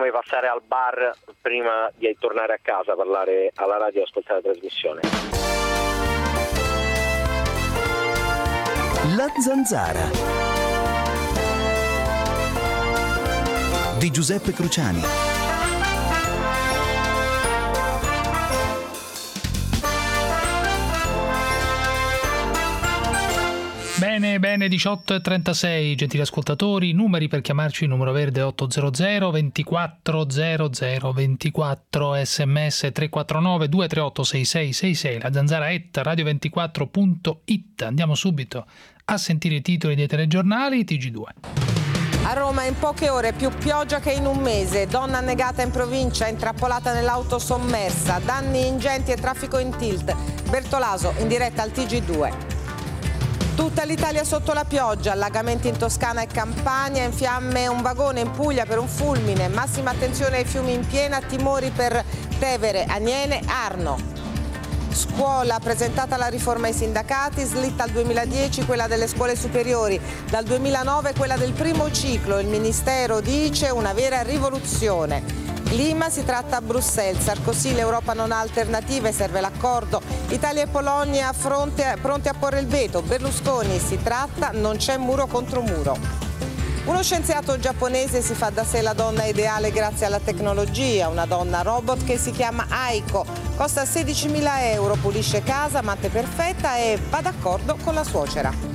come passare al bar prima di tornare a casa, parlare alla radio e ascoltare la trasmissione. La Zanzara di Giuseppe Cruciani. Bene, 18:36, gentili ascoltatori, numeri per chiamarci: il numero verde 800 24 00 24, sms 349 238 6666, la zanzara radio24.it. Andiamo subito a sentire i titoli dei telegiornali. TG2. A Roma in poche ore più pioggia che in un mese, donna annegata in provincia, intrappolata nell'auto sommersa, danni ingenti e traffico in tilt. Bertolaso in diretta al TG2. Tutta l'Italia sotto la pioggia, allagamenti in Toscana e Campania, in fiamme un vagone in Puglia per un fulmine, massima attenzione ai fiumi in piena, timori per Tevere, Aniene, Arno. Scuola, presentata la riforma ai sindacati, slitta al 2010 quella delle scuole superiori, dal 2009 quella del primo ciclo, il Ministero dice una vera rivoluzione. Clima, si tratta a Bruxelles, Sarkozy, l'Europa non ha alternative, serve l'accordo. Italia e Polonia pronti a porre il veto. Berlusconi, si tratta, non c'è muro contro muro. Uno scienziato giapponese si fa da sé la donna ideale grazie alla tecnologia, una donna robot che si chiama Aiko, costa 16.000 euro, pulisce casa, matte perfetta e va d'accordo con la suocera.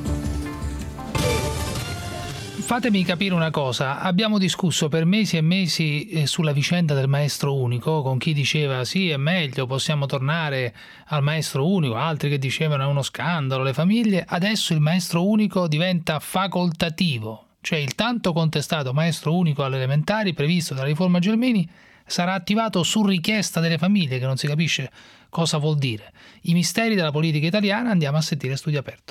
Fatemi capire una cosa, abbiamo discusso per mesi e mesi sulla vicenda del maestro unico, con chi diceva sì è meglio, possiamo tornare al maestro unico, altri che dicevano è uno scandalo, le famiglie. Adesso il maestro unico diventa facoltativo, cioè il tanto contestato maestro unico alle elementari previsto dalla riforma Gelmini sarà attivato su richiesta delle famiglie, che non si capisce cosa vuol dire. I misteri della politica italiana, andiamo a sentire Studio Aperto.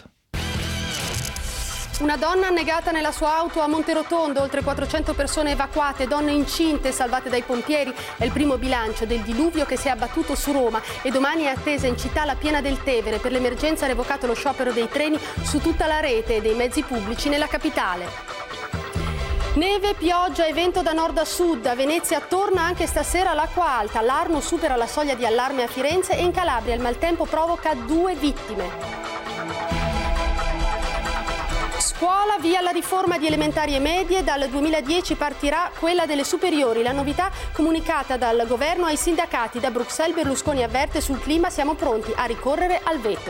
Una donna annegata nella sua auto a Monterotondo, oltre 400 persone evacuate, donne incinte salvate dai pompieri. È il primo bilancio del diluvio che si è abbattuto su Roma e domani è attesa in città la piena del Tevere. Per l'emergenza è revocato lo sciopero dei treni su tutta la rete e dei mezzi pubblici nella capitale. Neve, pioggia e vento da nord a sud. A Venezia torna anche stasera l'acqua alta. L'Arno supera la soglia di allarme a Firenze e in Calabria il maltempo provoca 2 vittime. Scuola, via la riforma di elementari e medie, dal 2010 partirà quella delle superiori. La novità comunicata dal governo ai sindacati. Da Bruxelles Berlusconi avverte: sul clima siamo pronti a ricorrere al veto.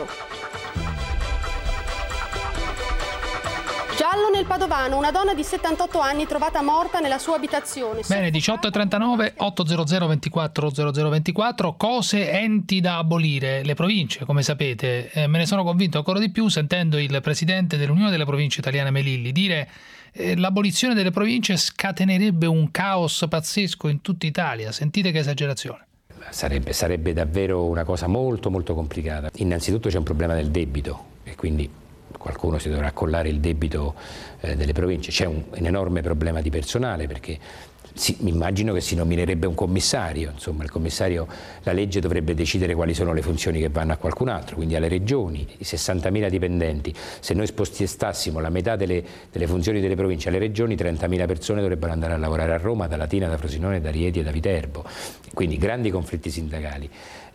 Giallo nel Padovano, una donna di 78 anni trovata morta nella sua abitazione. Bene, 18:39, 800 24 0024, cose, enti da abolire. Le province, come sapete, me ne sono convinto ancora di più sentendo il presidente dell'Unione delle Province Italiane Melilli dire l'abolizione delle province scatenerebbe un caos pazzesco in tutta Italia. Sentite che esagerazione. Sarebbe davvero una cosa molto molto complicata. Innanzitutto c'è un problema del debito e quindi qualcuno si dovrà accollare il debito delle province. C'è un enorme problema di personale perché mi immagino che si nominerebbe un commissario, insomma il commissario, la legge dovrebbe decidere quali sono le funzioni che vanno a qualcun altro, quindi alle regioni, i 60.000 dipendenti. Se noi spostassimo la metà delle funzioni delle province alle regioni, 30.000 persone dovrebbero andare a lavorare a Roma, da Latina, da Frosinone, da Rieti e da Viterbo, quindi grandi conflitti sindacali.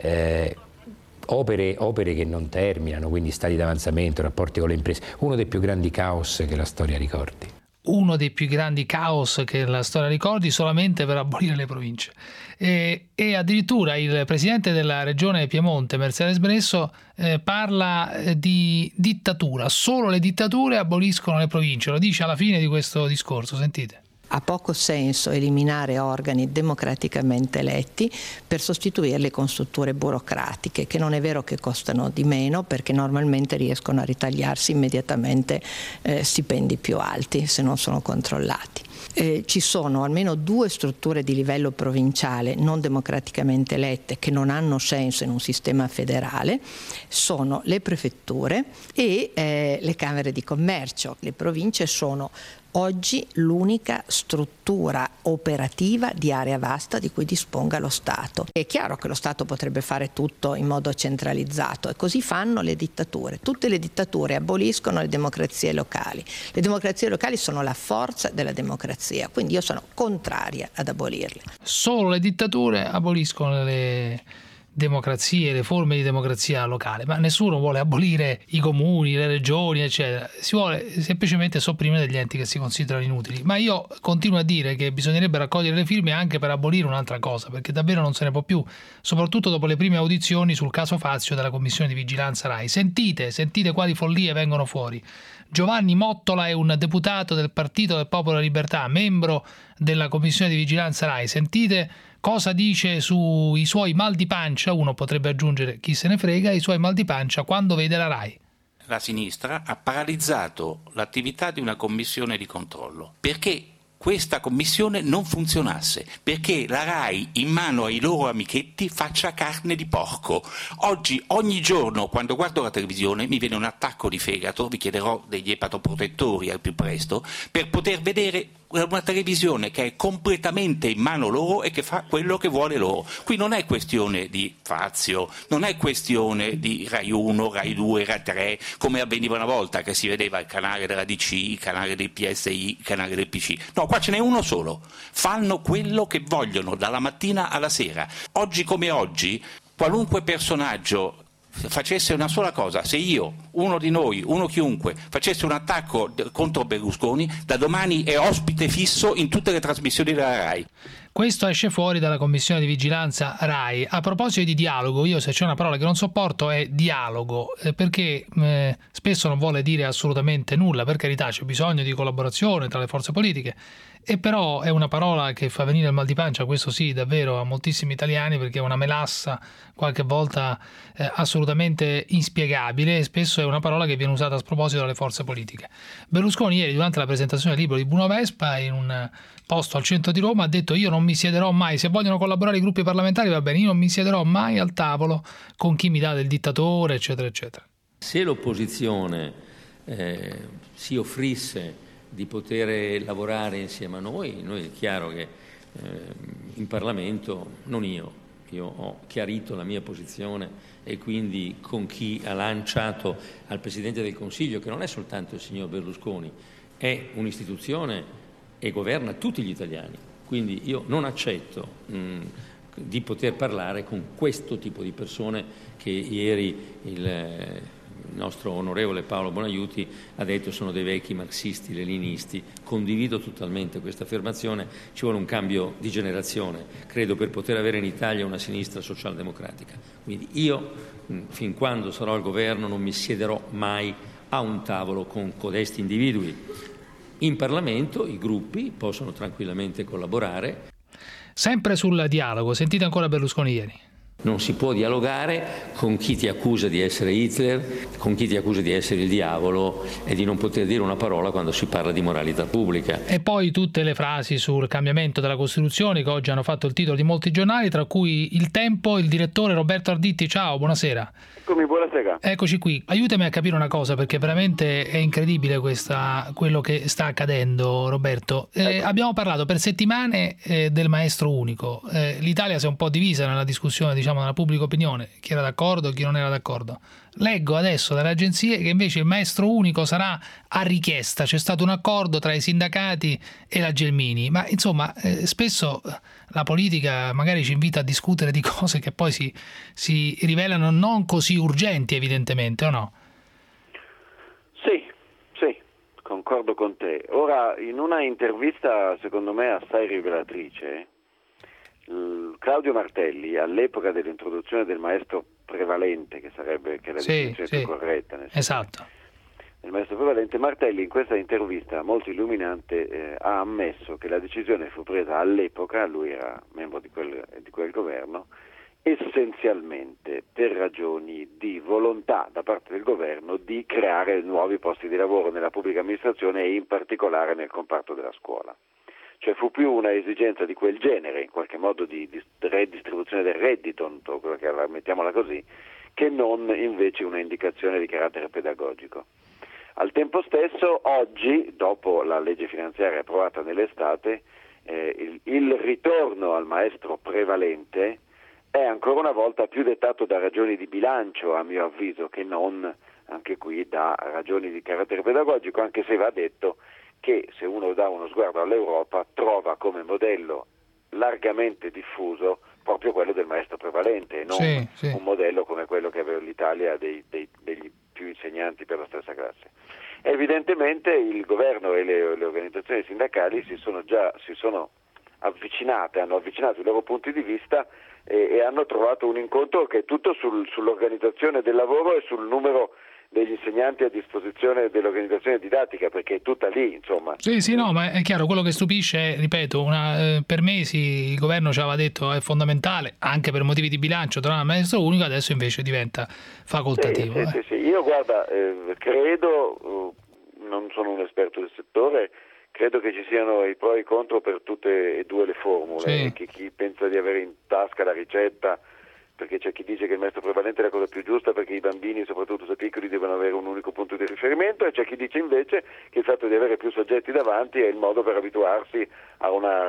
Opere che non terminano, quindi stati d'avanzamento, rapporti con le imprese, uno dei più grandi caos che la storia ricordi. Uno dei più grandi caos che la storia ricordi solamente per abolire le province. E addirittura il presidente della regione Piemonte, Mercedes Bresso, parla di dittatura. Solo le dittature aboliscono le province, lo dice alla fine di questo discorso, sentite. Ha poco senso eliminare organi democraticamente eletti per sostituirli con strutture burocratiche, che non è vero che costano di meno, perché normalmente riescono a ritagliarsi immediatamente stipendi più alti se non sono controllati. Ci sono almeno 2 strutture di livello provinciale non democraticamente elette che non hanno senso in un sistema federale, sono le prefetture e le camere di commercio. Le province sono oggi l'unica struttura operativa di area vasta di cui disponga lo Stato. È chiaro che lo Stato potrebbe fare tutto in modo centralizzato e così fanno le dittature. Tutte le dittature aboliscono le democrazie locali. Le democrazie locali sono la forza della democrazia, quindi io sono contraria ad abolirle. Solo le dittature aboliscono le democrazie, le forme di democrazia locale, ma nessuno vuole abolire i comuni, le regioni, eccetera. Si vuole semplicemente sopprimere degli enti che si considerano inutili. Ma io continuo a dire che bisognerebbe raccogliere le firme anche per abolire un'altra cosa, perché davvero non se ne può più, soprattutto dopo le prime audizioni sul caso Fazio della Commissione di Vigilanza Rai. Sentite quali follie vengono fuori. Giovanni Mottola è un deputato del Partito del Popolo e della Libertà, membro della Commissione di Vigilanza Rai. Sentite cosa dice sui suoi mal di pancia, uno potrebbe aggiungere chi se ne frega, i suoi mal di pancia quando vede la Rai. La sinistra ha paralizzato l'attività di una commissione di controllo perché questa commissione non funzionasse, perché la Rai in mano ai loro amichetti faccia carne di porco. Oggi, ogni giorno, quando guardo la televisione, mi viene un attacco di fegato, vi chiederò degli epatoprotettori al più presto, per poter vedere una televisione che è completamente in mano loro e che fa quello che vuole loro. Qui non è questione di Fazio, non è questione di Rai 1, Rai 2, Rai 3, come avveniva una volta che si vedeva il canale della DC, il canale del PSI, il canale del PC. No, qua ce n'è uno solo. Fanno quello che vogliono dalla mattina alla sera. Oggi come oggi, qualunque personaggio facesse una sola cosa, se io, uno di noi, uno chiunque, facesse un attacco contro Berlusconi, da domani è ospite fisso in tutte le trasmissioni della Rai. Questo esce fuori dalla commissione di vigilanza Rai. A proposito di dialogo, io se c'è una parola che non sopporto è dialogo, perché spesso non vuole dire assolutamente nulla, per carità c'è bisogno di collaborazione tra le forze politiche, e però è una parola che fa venire il mal di pancia, questo sì, davvero a moltissimi italiani, perché è una melassa qualche volta assolutamente inspiegabile, e spesso è una parola che viene usata a sproposito dalle forze politiche. Berlusconi ieri, durante la presentazione del libro di Bruno Vespa, in un posto al centro di Roma, ha detto: io non mi siederò mai, se vogliono collaborare i gruppi parlamentari va bene, io non mi siederò mai al tavolo con chi mi dà del dittatore, eccetera, eccetera. Se l'opposizione si offrisse di poter lavorare insieme a noi è chiaro che in Parlamento, non io ho chiarito la mia posizione e quindi con chi ha lanciato al Presidente del Consiglio, che non è soltanto il signor Berlusconi, è un'istituzione e governa tutti gli italiani. Quindi io non accetto di poter parlare con questo tipo di persone che ieri il nostro onorevole Paolo Bonaiuti ha detto sono dei vecchi marxisti, leninisti. Condivido totalmente questa affermazione, ci vuole un cambio di generazione, credo, per poter avere in Italia una sinistra socialdemocratica. Quindi io, fin quando sarò al governo, non mi siederò mai a un tavolo con codesti individui. In Parlamento i gruppi possono tranquillamente collaborare. Sempre sul dialogo, sentite ancora Berlusconi ieri. Non si può dialogare con chi ti accusa di essere Hitler, con chi ti accusa di essere il diavolo e di non poter dire una parola quando si parla di moralità pubblica. E poi tutte le frasi sul cambiamento della Costituzione che oggi hanno fatto il titolo di molti giornali, tra cui Il Tempo, il direttore Roberto Arditti. Ciao, buonasera. Eccomi, buonasera. Eccoci qui. Aiutami a capire una cosa, perché veramente è incredibile quello che sta accadendo, Roberto. Ecco. Abbiamo parlato per settimane del maestro unico. L'Italia si è un po' divisa nella discussione, diciamo, nella pubblica opinione, chi era d'accordo e chi non era d'accordo. Leggo adesso dalle agenzie che invece il maestro unico sarà a richiesta, c'è stato un accordo tra i sindacati e la Gelmini, ma insomma spesso la politica magari ci invita a discutere di cose che poi si rivelano non così urgenti, evidentemente, o no? Sì, concordo con te. Ora, in una intervista secondo me assai rivelatrice, Claudio Martelli, all'epoca dell'introduzione del maestro prevalente, che è la definizione più corretta, esatto, il maestro prevalente, Martelli in questa intervista molto illuminante ha ammesso che la decisione fu presa all'epoca, lui era membro di quel governo, essenzialmente per ragioni di volontà da parte del governo di creare nuovi posti di lavoro nella pubblica amministrazione e in particolare nel comparto della scuola. Cioè fu più una esigenza di quel genere, in qualche modo di redistribuzione del reddito, mettiamola così, che non invece una indicazione di carattere pedagogico. Al tempo stesso, oggi, dopo la legge finanziaria approvata nell'estate, il ritorno al maestro prevalente è ancora una volta più dettato da ragioni di bilancio, a mio avviso, che non, anche qui, da ragioni di carattere pedagogico, anche se va detto che se uno dà uno sguardo all'Europa trova come modello largamente diffuso proprio quello del maestro prevalente e non un modello come quello che aveva l'Italia degli più insegnanti per la stessa classe. Evidentemente il governo e le organizzazioni sindacali si sono avvicinate, hanno avvicinato i loro punti di vista e hanno trovato un incontro che è tutto sull'organizzazione del lavoro e sul numero degli insegnanti a disposizione dell'organizzazione didattica, perché è tutta lì, insomma. Sì, no, ma è chiaro, quello che stupisce è, ripeto, per mesi il governo ci aveva detto è fondamentale, anche per motivi di bilancio, tornare al maestro unico, adesso invece diventa facoltativo. Sì. Io guarda, credo, non sono un esperto del settore, credo che ci siano i pro e i contro per tutte e due le formule, chi pensa di avere in tasca la ricetta, perché c'è chi dice che il maestro prevalente è la cosa più giusta perché i bambini, soprattutto se piccoli, devono avere un unico punto di riferimento, e c'è chi dice invece che il fatto di avere più soggetti davanti è il modo per abituarsi a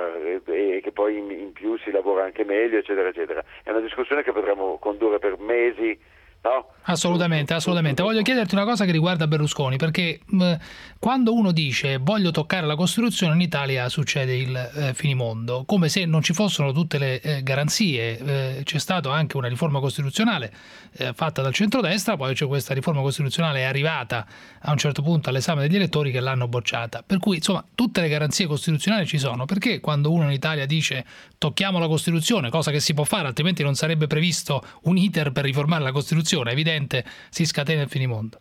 e che poi in più si lavora anche meglio, eccetera, eccetera. È una discussione che potremo condurre per mesi, no? Assolutamente. Voglio chiederti una cosa che riguarda Berlusconi, perché quando uno dice voglio toccare la Costituzione, in Italia succede il finimondo, come se non ci fossero tutte le garanzie. C'è stata anche una riforma costituzionale fatta dal centrodestra, poi c'è questa riforma costituzionale è arrivata a un certo punto all'esame degli elettori che l'hanno bocciata, per cui insomma tutte le garanzie costituzionali ci sono. Perché quando uno in Italia dice tocchiamo la Costituzione, cosa che si può fare, altrimenti non sarebbe previsto un iter per riformare la Costituzione, è evidente, si scatena il finimondo?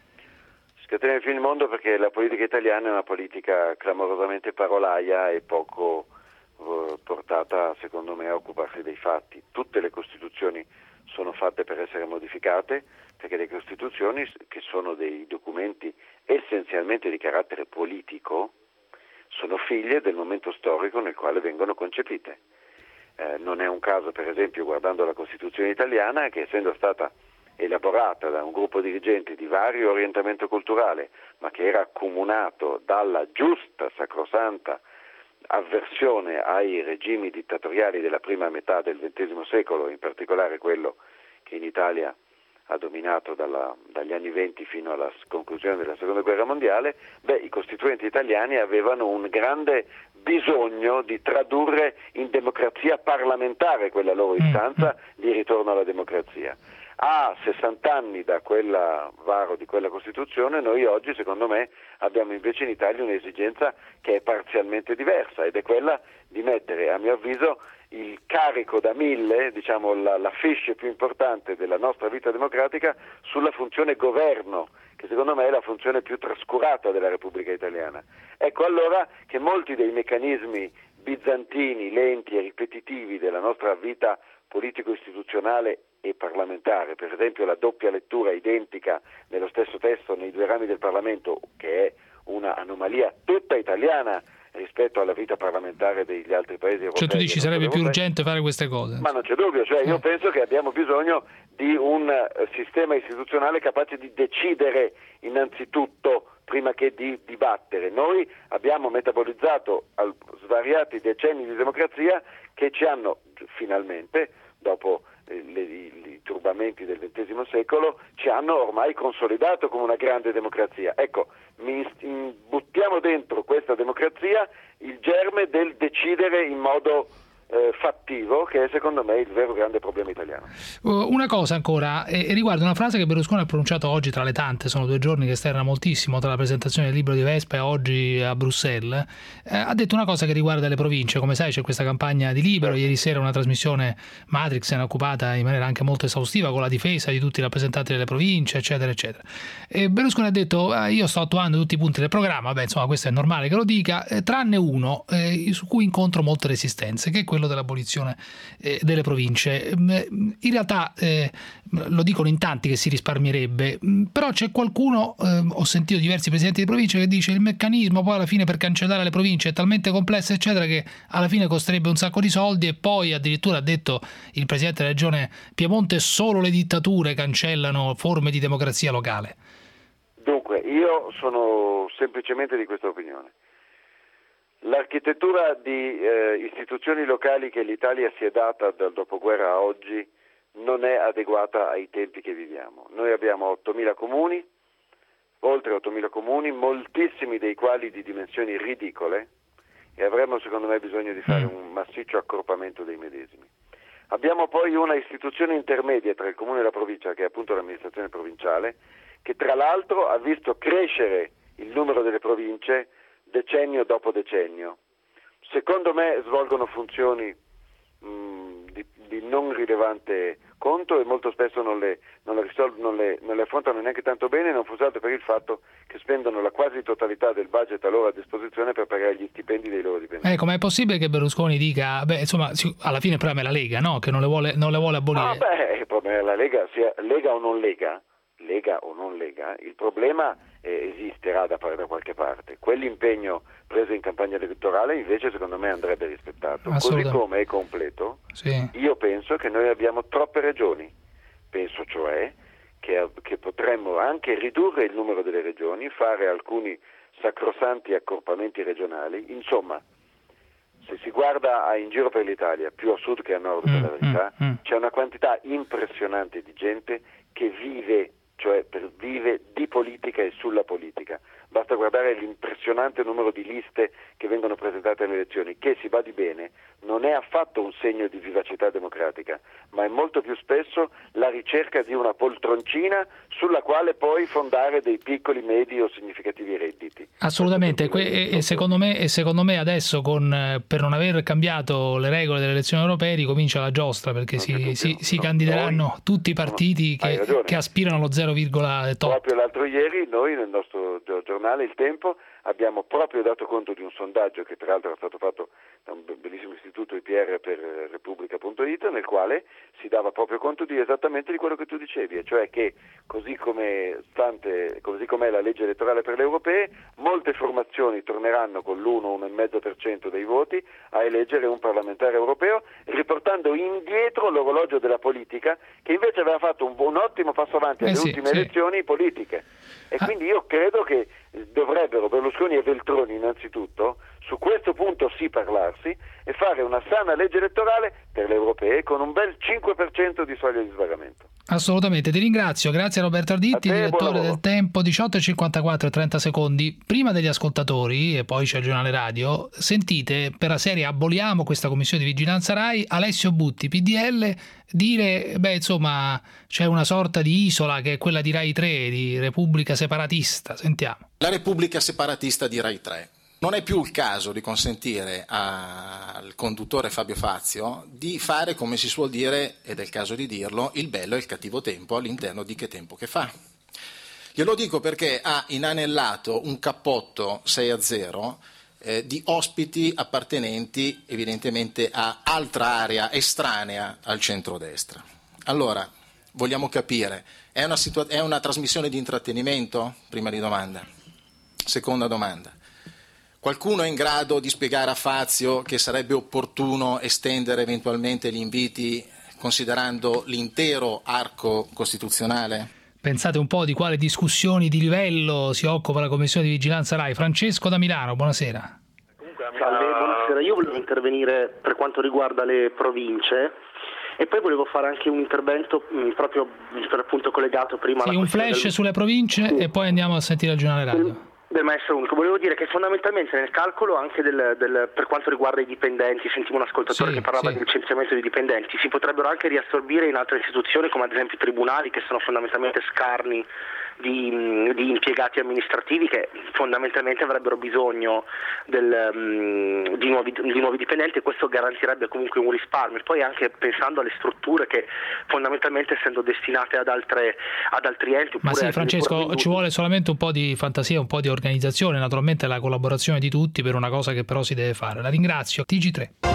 Si scatena il finimondo perché la politica italiana è una politica clamorosamente parolaia e poco portata, secondo me, a occuparsi dei fatti. Tutte le Costituzioni sono fatte per essere modificate, perché le Costituzioni, che sono dei documenti essenzialmente di carattere politico, sono figlie del momento storico nel quale vengono concepite. Non è un caso, per esempio, guardando la Costituzione italiana, che essendo stata elaborata da un gruppo dirigenti di vario orientamento culturale, ma che era accomunato dalla giusta, sacrosanta avversione ai regimi dittatoriali della prima metà del XX secolo, in particolare quello che in Italia ha dominato dagli anni 20 fino alla conclusione della Seconda Guerra Mondiale, i costituenti italiani avevano un grande bisogno di tradurre in democrazia parlamentare quella loro istanza di ritorno alla democrazia. A 60 anni da varo di quella Costituzione, noi oggi, secondo me, abbiamo invece in Italia un'esigenza che è parzialmente diversa, ed è quella di mettere, a mio avviso, il carico da 1000, diciamo la fiche più importante della nostra vita democratica, sulla funzione governo, che secondo me è la funzione più trascurata della Repubblica Italiana. Ecco allora che molti dei meccanismi bizantini, lenti e ripetitivi della nostra vita politico-istituzionale e parlamentare, per esempio la doppia lettura identica nello stesso testo nei due rami del Parlamento, che è una anomalia tutta italiana rispetto alla vita parlamentare degli altri paesi europei. Cioè tu dici sarebbe più urgente fare queste cose? Ma non c'è dubbio, io penso che abbiamo bisogno di un sistema istituzionale capace di decidere innanzitutto prima che di dibattere. Noi abbiamo metabolizzato svariati decenni di democrazia che ci hanno finalmente, dopo i turbamenti del XX secolo, ci hanno ormai consolidato come una grande democrazia. Ecco, buttiamo dentro questa democrazia il germe del decidere in modo fattivo, che è secondo me il vero grande problema italiano. Una cosa ancora, riguarda una frase che Berlusconi ha pronunciato oggi tra le tante, sono 2 giorni che sterna moltissimo tra la presentazione del libro di Vespa e oggi a Bruxelles. Ha detto una cosa che riguarda le province. Come sai c'è questa campagna di libero, ieri sera una trasmissione Matrix se ne è occupata in maniera anche molto esaustiva con la difesa di tutti i rappresentanti delle province, eccetera eccetera, e Berlusconi ha detto io sto attuando tutti i punti del programma, insomma questo è normale che lo dica, tranne uno su cui incontro molte resistenze, che è quello dell'abolizione delle province. In realtà lo dicono in tanti che si risparmierebbe, però c'è qualcuno, ho sentito diversi presidenti di provincia che dice il meccanismo poi alla fine per cancellare le province è talmente complesso eccetera che alla fine costerebbe un sacco di soldi, e poi addirittura ha detto il presidente della regione Piemonte solo le dittature cancellano forme di democrazia locale. Dunque, io sono semplicemente di questa opinione. L'architettura di istituzioni locali che l'Italia si è data dal dopoguerra a oggi non è adeguata ai tempi che viviamo. Noi abbiamo 8.000 comuni, oltre 8.000 comuni, moltissimi dei quali di dimensioni ridicole, e avremmo secondo me bisogno di fare un massiccio accorpamento dei medesimi. Abbiamo poi una istituzione intermedia tra il comune e la provincia, che è appunto l'amministrazione provinciale, che tra l'altro ha visto crescere il numero delle province decennio dopo decennio. Secondo me svolgono funzioni di non rilevante conto e molto spesso non le affrontano neanche tanto bene, non fosse altro per il fatto che spendono la quasi totalità del budget a loro a disposizione per pagare gli stipendi dei loro dipendenti. Com'è possibile che Berlusconi dica, insomma, alla fine il problema è la Lega, no? Che non le vuole abolire? Il problema è la Lega, sia Lega o non Lega, il problema esisterà da qualche parte. Quell'impegno preso in campagna elettorale invece secondo me andrebbe rispettato, così come è completo. Sì. Io penso che noi abbiamo troppe regioni, penso cioè che potremmo anche ridurre il numero delle regioni, fare alcuni sacrosanti accorpamenti regionali, insomma. Se si guarda in giro per l'Italia, più a sud che a nord per la verità, c'è una quantità impressionante di gente che vive di politica e sulla politica. Basta guardare l'impressionante numero di liste che vengono presentate alle elezioni, che, si badi bene, non è affatto un segno di vivacità democratica, ma è molto più spesso la ricerca di una poltroncina sulla quale poi fondare dei piccoli, medi o significativi redditi. Assolutamente, e secondo me adesso per non aver cambiato le regole delle elezioni europee ricomincia la giostra, perché si candideranno tutti i partiti che aspirano allo 0,8. Proprio l'altro ieri noi nel nostro giornale Il Tempo abbiamo proprio dato conto di un sondaggio che tra l'altro è stato fatto da un bellissimo istituto IPR per Repubblica.it, nel quale si dava proprio conto esattamente di quello che tu dicevi, e cioè che così com'è la legge elettorale per le europee, molte formazioni torneranno con l'1-1,5% dei voti a eleggere un parlamentare europeo, riportando indietro l'orologio della politica, che invece aveva fatto un ottimo passo avanti alle ultime elezioni politiche. E quindi io credo che dovrebbero Berlusconi e Veltroni innanzitutto su questo punto parlarsi e fare una sana legge elettorale per le europee con un bel 5% di soglia di sbarramento. Assolutamente, ti ringrazio. Grazie a Roberto Arditti, direttore del Tempo. 18:54 e 30 secondi. Prima degli ascoltatori, e poi c'è il giornale radio, sentite per la serie aboliamo questa commissione di vigilanza Rai Alessio Butti, PDL, dire insomma c'è una sorta di isola che è quella di Rai 3, di Repubblica separatista. Sentiamo. La Repubblica separatista di Rai 3. Non è più il caso di consentire al conduttore Fabio Fazio di fare, come si suol dire, ed è il caso di dirlo, il bello e il cattivo tempo all'interno di Che tempo che fa. Glielo dico perché ha inanellato un cappotto 6-0 di ospiti appartenenti evidentemente a altra area estranea al centrodestra. Allora, vogliamo capire, è una trasmissione di intrattenimento? Prima di domanda. Seconda domanda. Qualcuno è in grado di spiegare a Fazio che sarebbe opportuno estendere eventualmente gli inviti considerando l'intero arco costituzionale? Pensate un po' di quale discussioni di livello si occupa la Commissione di Vigilanza Rai. Francesco da Milano, buonasera. Salve, buonasera. Io volevo intervenire per quanto riguarda le province e poi volevo fare anche un intervento proprio per appunto collegato prima alla un flash sulle province e poi andiamo a sentire il giornale radio. Del maestro unico. Volevo dire che fondamentalmente nel calcolo anche per quanto riguarda i dipendenti, sentivo un ascoltatore che parlava di licenziamento dei dipendenti, si potrebbero anche riassorbire in altre istituzioni come ad esempio i tribunali, che sono fondamentalmente scarni di impiegati amministrativi che fondamentalmente avrebbero bisogno di nuovi dipendenti, e questo garantirebbe comunque un risparmio. E poi anche pensando alle strutture che fondamentalmente essendo destinate ad altri enti. Ma sì, Francesco, ci vuole solamente un po' di fantasia, un po' di organizzazione, naturalmente la collaborazione di tutti per una cosa che però si deve fare. La ringrazio. TG3.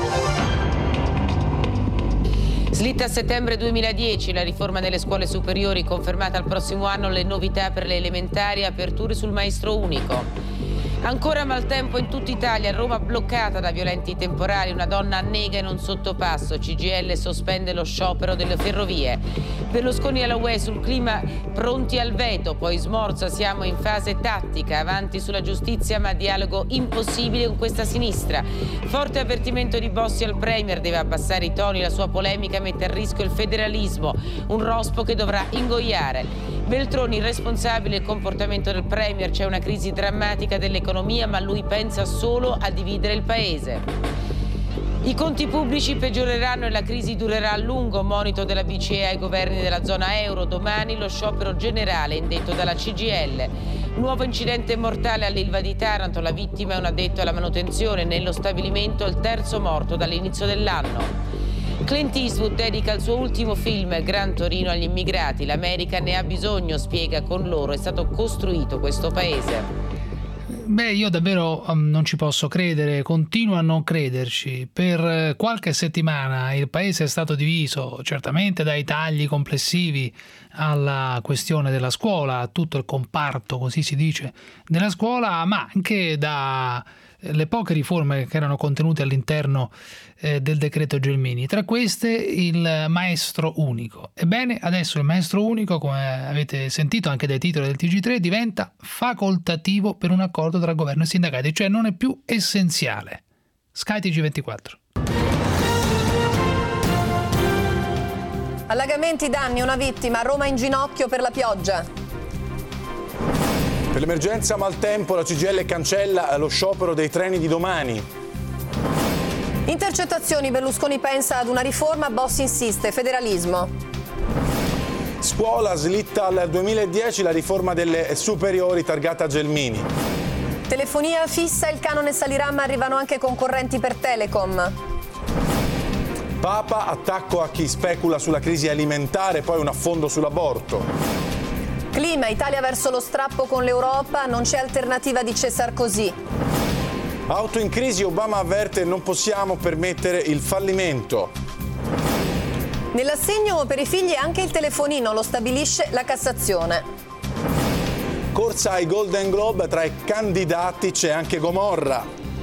Slitta a settembre 2010, la riforma delle scuole superiori, confermata al prossimo anno le novità per le elementari, aperture sul maestro unico. Ancora maltempo in tutta Italia, Roma bloccata da violenti temporali, una donna annega in un sottopasso, CGIL sospende lo sciopero delle ferrovie. Berlusconi alla UE sul clima pronti al veto, poi smorza, siamo in fase tattica, avanti sulla giustizia ma dialogo impossibile con questa sinistra. Forte avvertimento di Bossi al Premier, deve abbassare i toni, la sua polemica mette a rischio il federalismo, un rospo che dovrà ingoiare. Veltroni, responsabile il comportamento del Premier, c'è una crisi drammatica dell'economia ma lui pensa solo a dividere il paese. I conti pubblici peggioreranno e la crisi durerà a lungo, monito della BCE ai governi della zona euro, domani lo sciopero generale indetto dalla CGIL. Nuovo incidente mortale all'Ilva di Taranto, la vittima è un addetto alla manutenzione, nello stabilimento il terzo morto dall'inizio dell'anno. Clint Eastwood dedica il suo ultimo film, Gran Torino, agli immigrati. L'America ne ha bisogno, spiega, con loro è stato costruito questo paese. Beh, io davvero non ci posso credere, continuo a non crederci. Per qualche settimana il paese è stato diviso certamente dai tagli complessivi alla questione della scuola, a tutto il comparto, così si dice, della scuola, ma anche dalle poche riforme che erano contenute all'interno del decreto Gelmini. Tra queste il maestro unico. Ebbene, adesso il maestro unico, come avete sentito anche dai titoli del TG3, diventa facoltativo per un accordo tra governo e sindacati, cioè non è più essenziale. Sky TG24. Allagamenti, danni, una vittima, Roma in ginocchio per la pioggia. Per l'emergenza maltempo la CGIL cancella lo sciopero dei treni di domani. Intercettazioni, Berlusconi pensa ad una riforma, Bossi insiste, federalismo. Scuola, slitta al 2010 la riforma delle superiori targata Gelmini. Telefonia fissa, il canone salirà ma arrivano anche concorrenti per Telecom. Papa, attacco a chi specula sulla crisi alimentare, poi un affondo sull'aborto. Clima, Italia verso lo strappo con l'Europa, non c'è alternativa, dice Sarkozy. Auto in crisi, Obama avverte non possiamo permettere il fallimento. Nell'assegno per i figli anche il telefonino, lo stabilisce la Cassazione. Corsa ai Golden Globe, tra i candidati c'è anche Gomorra.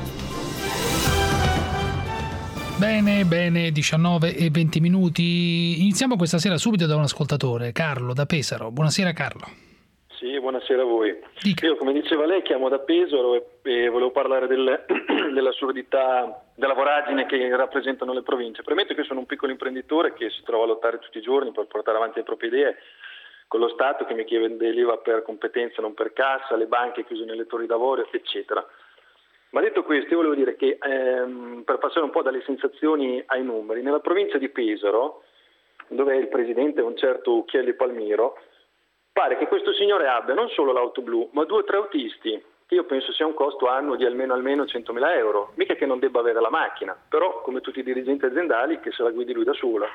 Bene, 19 e 20 minuti. Iniziamo questa sera subito da un ascoltatore, Carlo da Pesaro. Buonasera Carlo. Sì, buonasera a voi. Io, come diceva lei, chiamo da Pesaro e volevo parlare dell'assurdità della voragine che rappresentano le province. Premetto che sono un piccolo imprenditore che si trova a lottare tutti i giorni per portare avanti le proprie idee, con lo Stato che mi chiede l'IVA per competenza, non per cassa, le banche chiuse nelle torri d'avorio, eccetera. Ma detto questo, io volevo dire che per passare un po' dalle sensazioni ai numeri, nella provincia di Pesaro, dove è il presidente un certo Ucchielli Palmiro, pare che questo signore abbia non solo l'auto blu, ma 2 o 3 autisti, che io penso sia un costo annuo di almeno 100.000 euro. Mica che non debba avere la macchina, però come tutti i dirigenti aziendali che se la guidi lui da sola.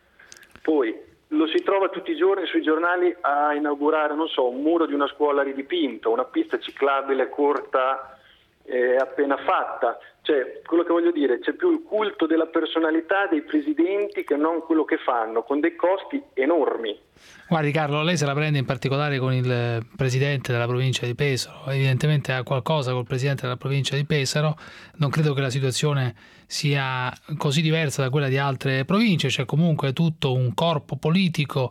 Poi lo si trova tutti i giorni sui giornali a inaugurare, non so, un muro di una scuola ridipinta, una pista ciclabile corta appena fatta. Cioè, quello che voglio dire, c'è più il culto della personalità dei presidenti che non quello che fanno, con dei costi enormi. Guardi Carlo, lei se la prende in particolare con il presidente della provincia di Pesaro, evidentemente ha qualcosa col presidente della provincia di Pesaro, non credo che la situazione sia così diversa da quella di altre province, c'è comunque tutto un corpo politico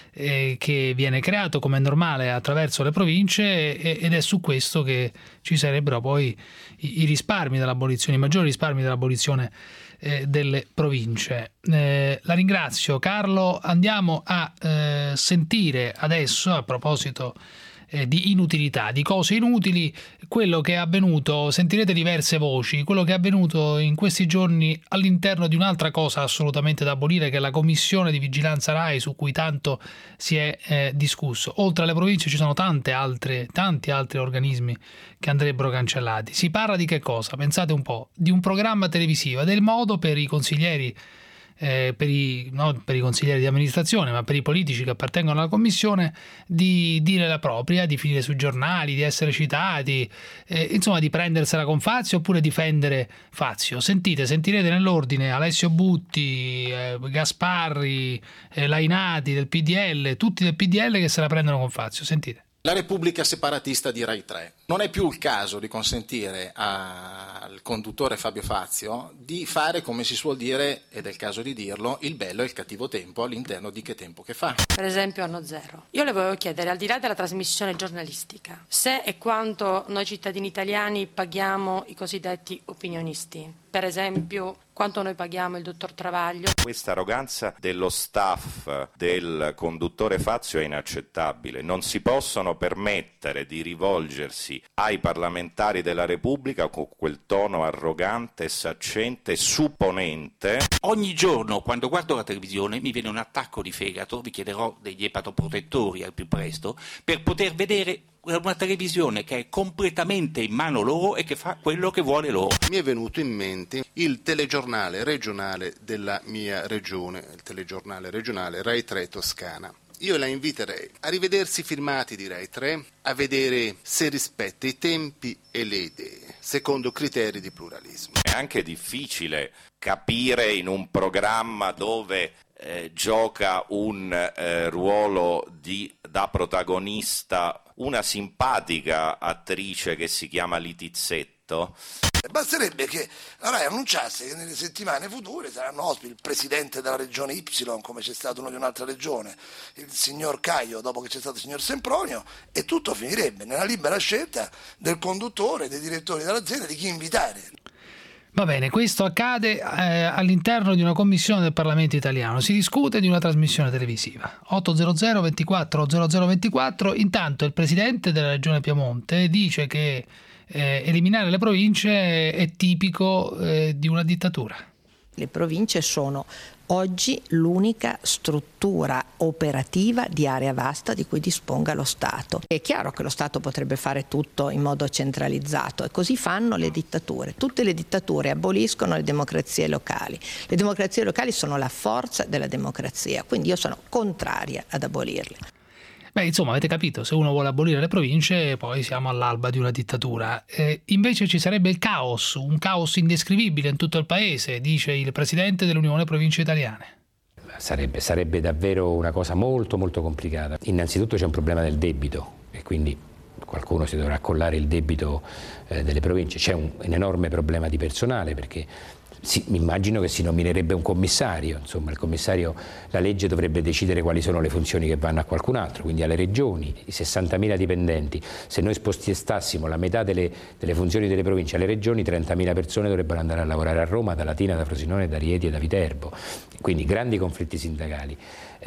che viene creato come è normale attraverso le province ed è su questo che ci sarebbero poi i risparmi dell'abolizione, i maggiori risparmi dell'abolizione delle province. La ringrazio Carlo, andiamo a sentire adesso, a proposito di inutilità, di cose inutili, quello che è avvenuto, sentirete diverse voci, quello che è avvenuto in questi giorni all'interno di un'altra cosa assolutamente da abolire, che è la commissione di vigilanza RAI, su cui tanto si è discusso. Oltre alle province ci sono tanti altri organismi che andrebbero cancellati. Si parla di che cosa? Pensate un po', di un programma televisivo, del modo per i consiglieri non per i consiglieri di amministrazione, ma per i politici che appartengono alla commissione, di dire la propria, di finire sui giornali, di essere citati, insomma di prendersela con Fazio oppure difendere Fazio. Sentirete nell'ordine Alessio Butti, Gasparri, Lainati del PDL, tutti del PDL che se la prendono con Fazio. Sentite. La Repubblica separatista di Rai 3. Non è più il caso di consentire al conduttore Fabio Fazio di fare, come si suol dire, ed è il caso di dirlo, il bello e il cattivo tempo all'interno di Che tempo che fa. Per esempio Anno Zero. Io le volevo chiedere, al di là della trasmissione giornalistica, se e quanto noi cittadini italiani paghiamo i cosiddetti opinionisti. Per esempio, quanto noi paghiamo il dottor Travaglio. Questa arroganza dello staff del conduttore Fazio è inaccettabile. Non si possono permettere di rivolgersi ai parlamentari della Repubblica con quel tono arrogante, saccente, supponente. Ogni giorno quando guardo la televisione mi viene un attacco di fegato, vi chiederò degli epatoprotettori al più presto, per poter vedere una televisione che è completamente in mano loro e che fa quello che vuole loro. Mi è venuto in mente il telegiornale regionale della mia regione, il telegiornale regionale Rai 3 Toscana. Io la inviterei a rivedersi i filmati di Rai 3, a vedere se rispetta i tempi e le idee, secondo criteri di pluralismo. È anche difficile capire in un programma dove gioca un ruolo da protagonista una simpatica attrice che si chiama Litizzetto. Basterebbe che la Rai annunciasse che nelle settimane future saranno ospiti il presidente della regione Y, come c'è stato uno di un'altra regione, il signor Caio dopo che c'è stato il signor Sempronio, e tutto finirebbe nella libera scelta del conduttore, dei direttori dell'azienda, di chi invitare. Va bene, questo accade all'interno di una commissione del Parlamento italiano. Si discute di una trasmissione televisiva. 800 24 0024. Intanto il presidente della Regione Piemonte dice che eliminare le province è tipico di una dittatura. Le province sono oggi l'unica struttura operativa di area vasta di cui disponga lo Stato. È chiaro che lo Stato potrebbe fare tutto in modo centralizzato e così fanno le dittature. Tutte le dittature aboliscono le democrazie locali. Le democrazie locali sono la forza della democrazia, quindi io sono contraria ad abolirle. Beh, insomma, avete capito, se uno vuole abolire le province, poi siamo all'alba di una dittatura. Invece ci sarebbe il caos, un caos indescrivibile in tutto il paese, dice il presidente dell'Unione Province Italiane. Sarebbe davvero una cosa molto molto complicata. Innanzitutto c'è un problema del debito e quindi qualcuno si dovrà accollare il debito delle province. C'è un enorme problema di personale perché mi immagino che si nominerebbe un commissario, insomma il commissario, la legge dovrebbe decidere quali sono le funzioni che vanno a qualcun altro, quindi alle regioni, i 60.000 dipendenti, se noi spostassimo la metà delle funzioni delle province alle regioni, 30.000 persone dovrebbero andare a lavorare a Roma, da Latina, da Frosinone, da Rieti e da Viterbo, quindi grandi conflitti sindacali.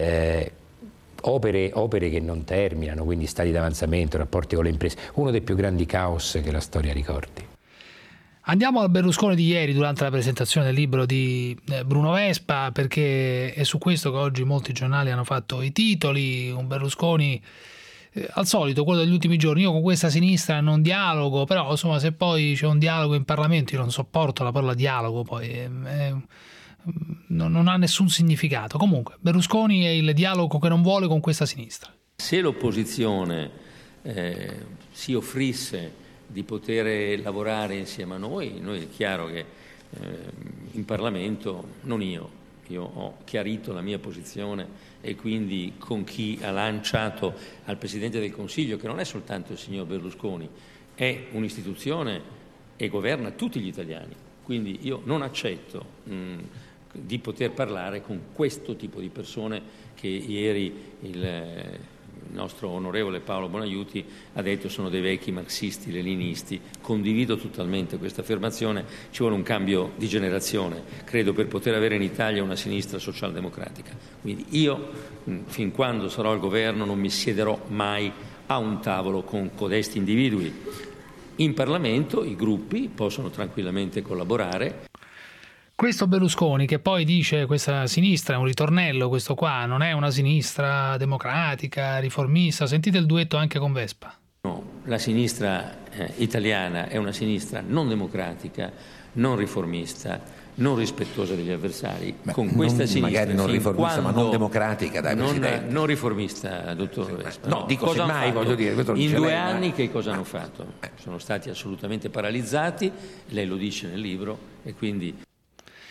Opere che non terminano, quindi stati di avanzamento, rapporti con le imprese, uno dei più grandi caos che la storia ricordi. Andiamo al Berlusconi di ieri durante la presentazione del libro di Bruno Vespa, perché è su questo che oggi molti giornali hanno fatto i titoli. Un Berlusconi al solito, quello degli ultimi giorni: io con questa sinistra non dialogo, però insomma se poi c'è un dialogo in Parlamento, io non sopporto la parola dialogo, poi non ha nessun significato. Comunque Berlusconi è il dialogo che non vuole con questa sinistra. Se l'opposizione si offrisse di poter lavorare insieme a noi è chiaro che in Parlamento, non io ho chiarito la mia posizione e quindi con chi ha lanciato al Presidente del Consiglio, che non è soltanto il signor Berlusconi, è un'istituzione e governa tutti gli italiani, quindi io non accetto di poter parlare con questo tipo di persone che ieri il nostro onorevole Paolo Bonaiuti ha detto sono dei vecchi marxisti, leninisti. Condivido totalmente questa affermazione, ci vuole un cambio di generazione, credo, per poter avere in Italia una sinistra socialdemocratica. Quindi io, fin quando sarò al governo, non mi siederò mai a un tavolo con codesti individui. In Parlamento i gruppi possono tranquillamente collaborare. Questo Berlusconi che poi dice questa sinistra è un ritornello, questo qua non è una sinistra democratica, riformista. Sentite il duetto anche con Vespa. No, la sinistra italiana è una sinistra non democratica, non riformista, non rispettosa degli avversari. Con questa sinistra, magari non riformista ma non democratica, dai, Presidente. Non riformista, dottor Vespa. No, dico semmai, voglio dire. In 2 anni che cosa hanno fatto? Sono stati assolutamente paralizzati, lei lo dice nel libro, e quindi...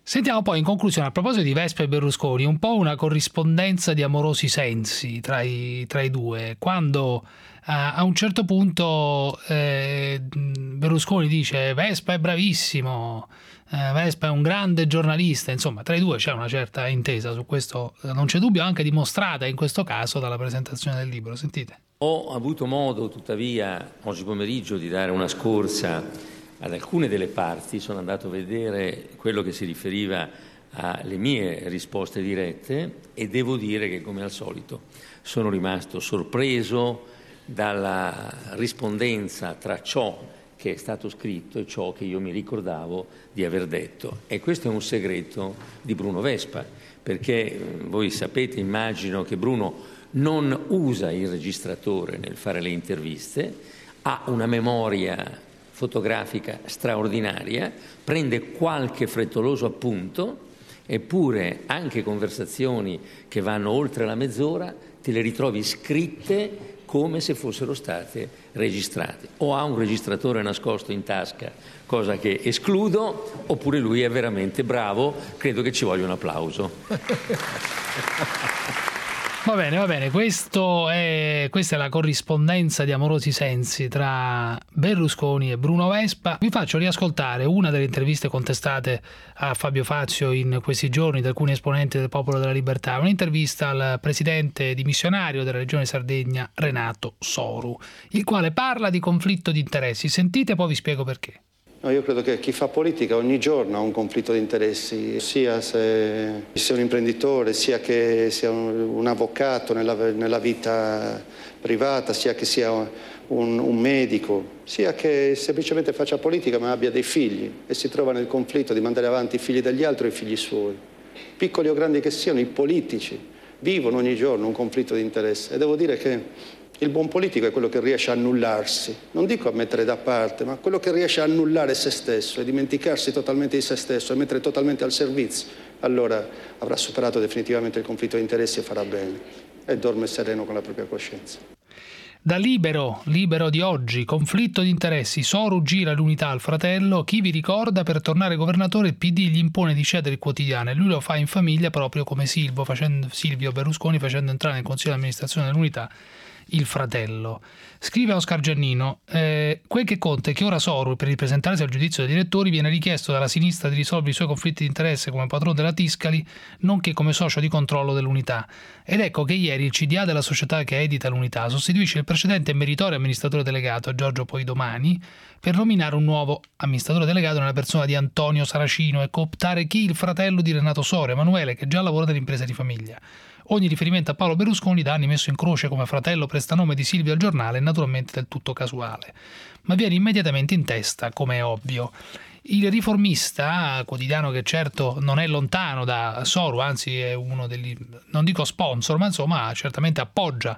Sentiamo poi in conclusione, a proposito di Vespa e Berlusconi, un po' una corrispondenza di amorosi sensi tra i due, quando a un certo punto Berlusconi dice Vespa è bravissimo, Vespa è un grande giornalista, insomma tra i due c'è una certa intesa, su questo non c'è dubbio, anche dimostrata in questo caso dalla presentazione del libro. Sentite. Ho avuto modo tuttavia oggi pomeriggio di dare una scorsa ad alcune delle parti, sono andato a vedere quello che si riferiva alle mie risposte dirette e devo dire che, come al solito, sono rimasto sorpreso dalla rispondenza tra ciò che è stato scritto e ciò che io mi ricordavo di aver detto. E questo è un segreto di Bruno Vespa, perché voi sapete, immagino, che Bruno non usa il registratore nel fare le interviste, ha una memoria fotografica straordinaria, prende qualche frettoloso appunto, eppure anche conversazioni che vanno oltre la mezz'ora te le ritrovi scritte come se fossero state registrate. O ha un registratore nascosto in tasca, cosa che escludo, oppure lui è veramente bravo, credo che ci voglia un applauso. Va bene, questa è la corrispondenza di amorosi sensi tra Berlusconi e Bruno Vespa. Vi faccio riascoltare una delle interviste contestate a Fabio Fazio in questi giorni da alcuni esponenti del Popolo della Libertà, un'intervista al presidente dimissionario della Regione Sardegna, Renato Soru, il quale parla di conflitto di interessi. Sentite, poi vi spiego perché. No, io credo che chi fa politica ogni giorno ha un conflitto di interessi, sia se sia un imprenditore, sia che sia un avvocato nella vita privata, sia che sia un medico, sia che semplicemente faccia politica ma abbia dei figli e si trova nel conflitto di mandare avanti i figli degli altri e i figli suoi. Piccoli o grandi che siano, i politici vivono ogni giorno un conflitto di interesse e devo dire che il buon politico è quello che riesce a annullarsi, non dico a mettere da parte, ma quello che riesce a annullare se stesso e dimenticarsi totalmente di se stesso e mettere totalmente al servizio. Allora avrà superato definitivamente il conflitto di interessi e farà bene e dorme sereno con la propria coscienza. Da Libero di oggi, conflitto di interessi, Soru gira l'unità al fratello, chi vi ricorda per tornare governatore il PD gli impone di cedere il quotidiano e lui lo fa in famiglia proprio come Silvio Berlusconi facendo entrare nel consiglio di amministrazione dell'unità il fratello. Scrive Oscar Giannino, quel che conta è che ora Soru, per ripresentarsi al giudizio dei direttori, viene richiesto dalla sinistra di risolvere i suoi conflitti di interesse come padrone della Tiscali, nonché come socio di controllo dell'unità. Ed ecco che ieri il CDA della società che edita l'unità sostituisce il precedente meritorio amministratore delegato, Giorgio Poidomani, per nominare un nuovo amministratore delegato nella persona di Antonio Saracino e cooptare chi? Il fratello di Renato Soru, Emanuele, che già lavora nell'impresa di famiglia. Ogni riferimento a Paolo Berlusconi da anni messo in croce come fratello prestanome di Silvio al giornale è naturalmente del tutto casuale, ma viene immediatamente in testa, come è ovvio. Il Riformista, quotidiano che certo non è lontano da Soru, anzi è uno degli, non dico sponsor, ma insomma certamente appoggia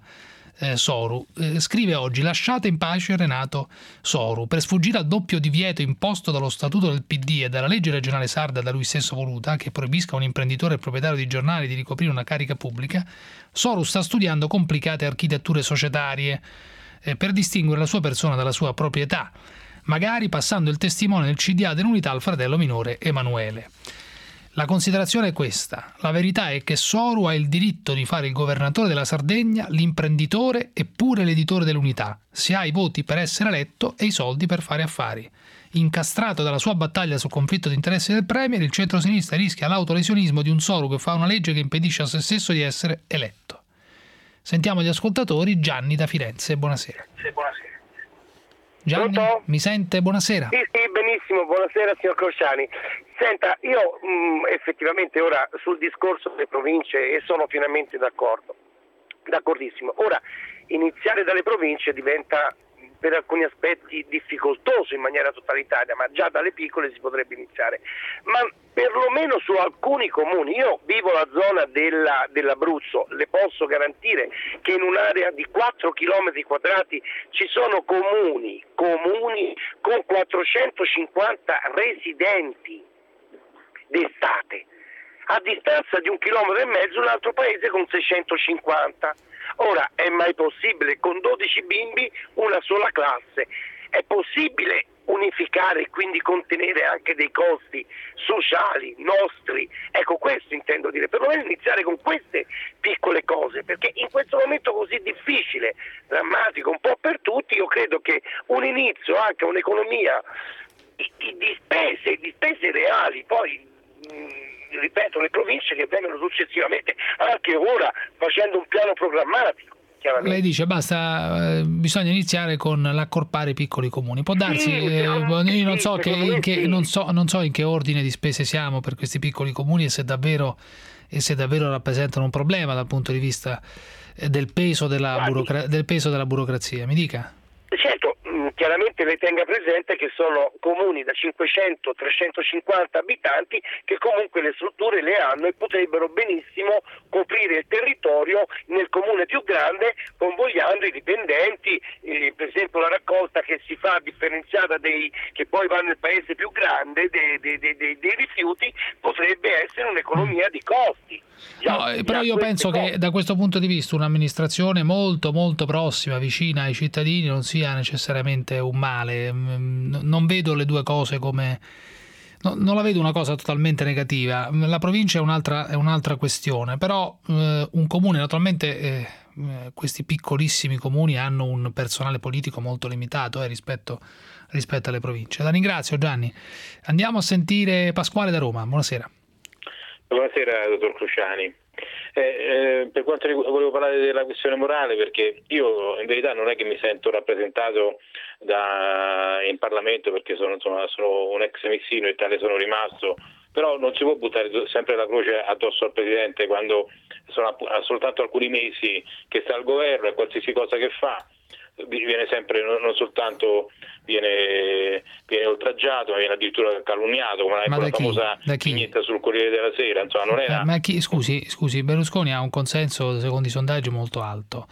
Soru, scrive oggi: lasciate in pace Renato Soru. Per sfuggire al doppio divieto imposto dallo statuto del PD e dalla legge regionale sarda da lui stesso voluta, che proibisca a un imprenditore e proprietario di giornali di ricoprire una carica pubblica, Soru sta studiando complicate architetture societarie per distinguere la sua persona dalla sua proprietà, magari passando il testimone del CDA dell'unità al fratello minore Emanuele. La considerazione è questa: la verità è che Soru ha il diritto di fare il governatore della Sardegna, l'imprenditore e pure l'editore dell'unità, se ha i voti per essere eletto e i soldi per fare affari. Incastrato dalla sua battaglia sul conflitto di interessi del Premier, il centro-sinistra rischia l'autolesionismo di un Soru che fa una legge che impedisce a se stesso di essere eletto. Sentiamo gli ascoltatori. Gianni da Firenze, buonasera. Gianni, pronto? Mi sente? Buonasera. Sì, benissimo, buonasera signor Corciani. Senta, io effettivamente ora sul discorso delle province sono pienamente d'accordissimo. Ora, iniziare dalle province diventa per alcuni aspetti difficoltoso in maniera totalitaria, ma già dalle piccole si potrebbe iniziare. Ma perlomeno su alcuni comuni, io vivo la zona dell'Abruzzo, le posso garantire che in un'area di 4 km quadrati ci sono comuni con 450 residenti d'estate. A distanza di 1,5 chilometri un altro paese con 650. Ora, è mai possibile con 12 bimbi una sola classe? È possibile unificare e quindi contenere anche dei costi sociali nostri. Ecco, questo intendo dire, perlomeno iniziare con queste piccole cose, perché in questo momento così difficile, drammatico un po' per tutti, io credo che un inizio anche a un'economia di spese reali, poi ripeto, le province che vengono successivamente, anche ora facendo un piano programmatico. Lei dice bisogna iniziare con l'accorpare i piccoli comuni. Può darsi, io non so in che ordine di spese siamo per questi piccoli comuni e se davvero rappresentano un problema dal punto di vista del peso della burocrazia. Mi dica. Certo, chiaramente lei tenga presente che sono comuni da 500-350 abitanti che comunque le strutture le hanno e potrebbero benissimo coprire il territorio nel comune più grande convogliando i dipendenti, per esempio la raccolta che si fa differenziata che poi va nel paese più grande dei rifiuti potrebbe essere un'economia di costi. Però io penso che da questo punto di vista un'amministrazione molto molto prossima, vicina ai cittadini non sia necessariamente un male. Non vedo le due cose come... non la vedo una cosa totalmente negativa. La provincia è un'altra questione, però un comune, naturalmente questi piccolissimi comuni hanno un personale politico molto limitato rispetto alle province. La ringrazio, Gianni. Andiamo a sentire Pasquale da Roma. Buonasera. Buonasera, dottor Cruciani. Per quanto volevo parlare della questione morale, perché io in verità non è che mi sento rappresentato in Parlamento, perché sono un ex missino e tale sono rimasto, però non si può buttare sempre la croce addosso al Presidente quando sono soltanto alcuni mesi che sta al governo e qualsiasi cosa che fa viene sempre, non soltanto viene oltraggiato, ma viene addirittura calunniato, come la famosa vignetta sul Corriere della Sera. Insomma, non era... Scusi, Berlusconi ha un consenso secondo i sondaggi molto alto.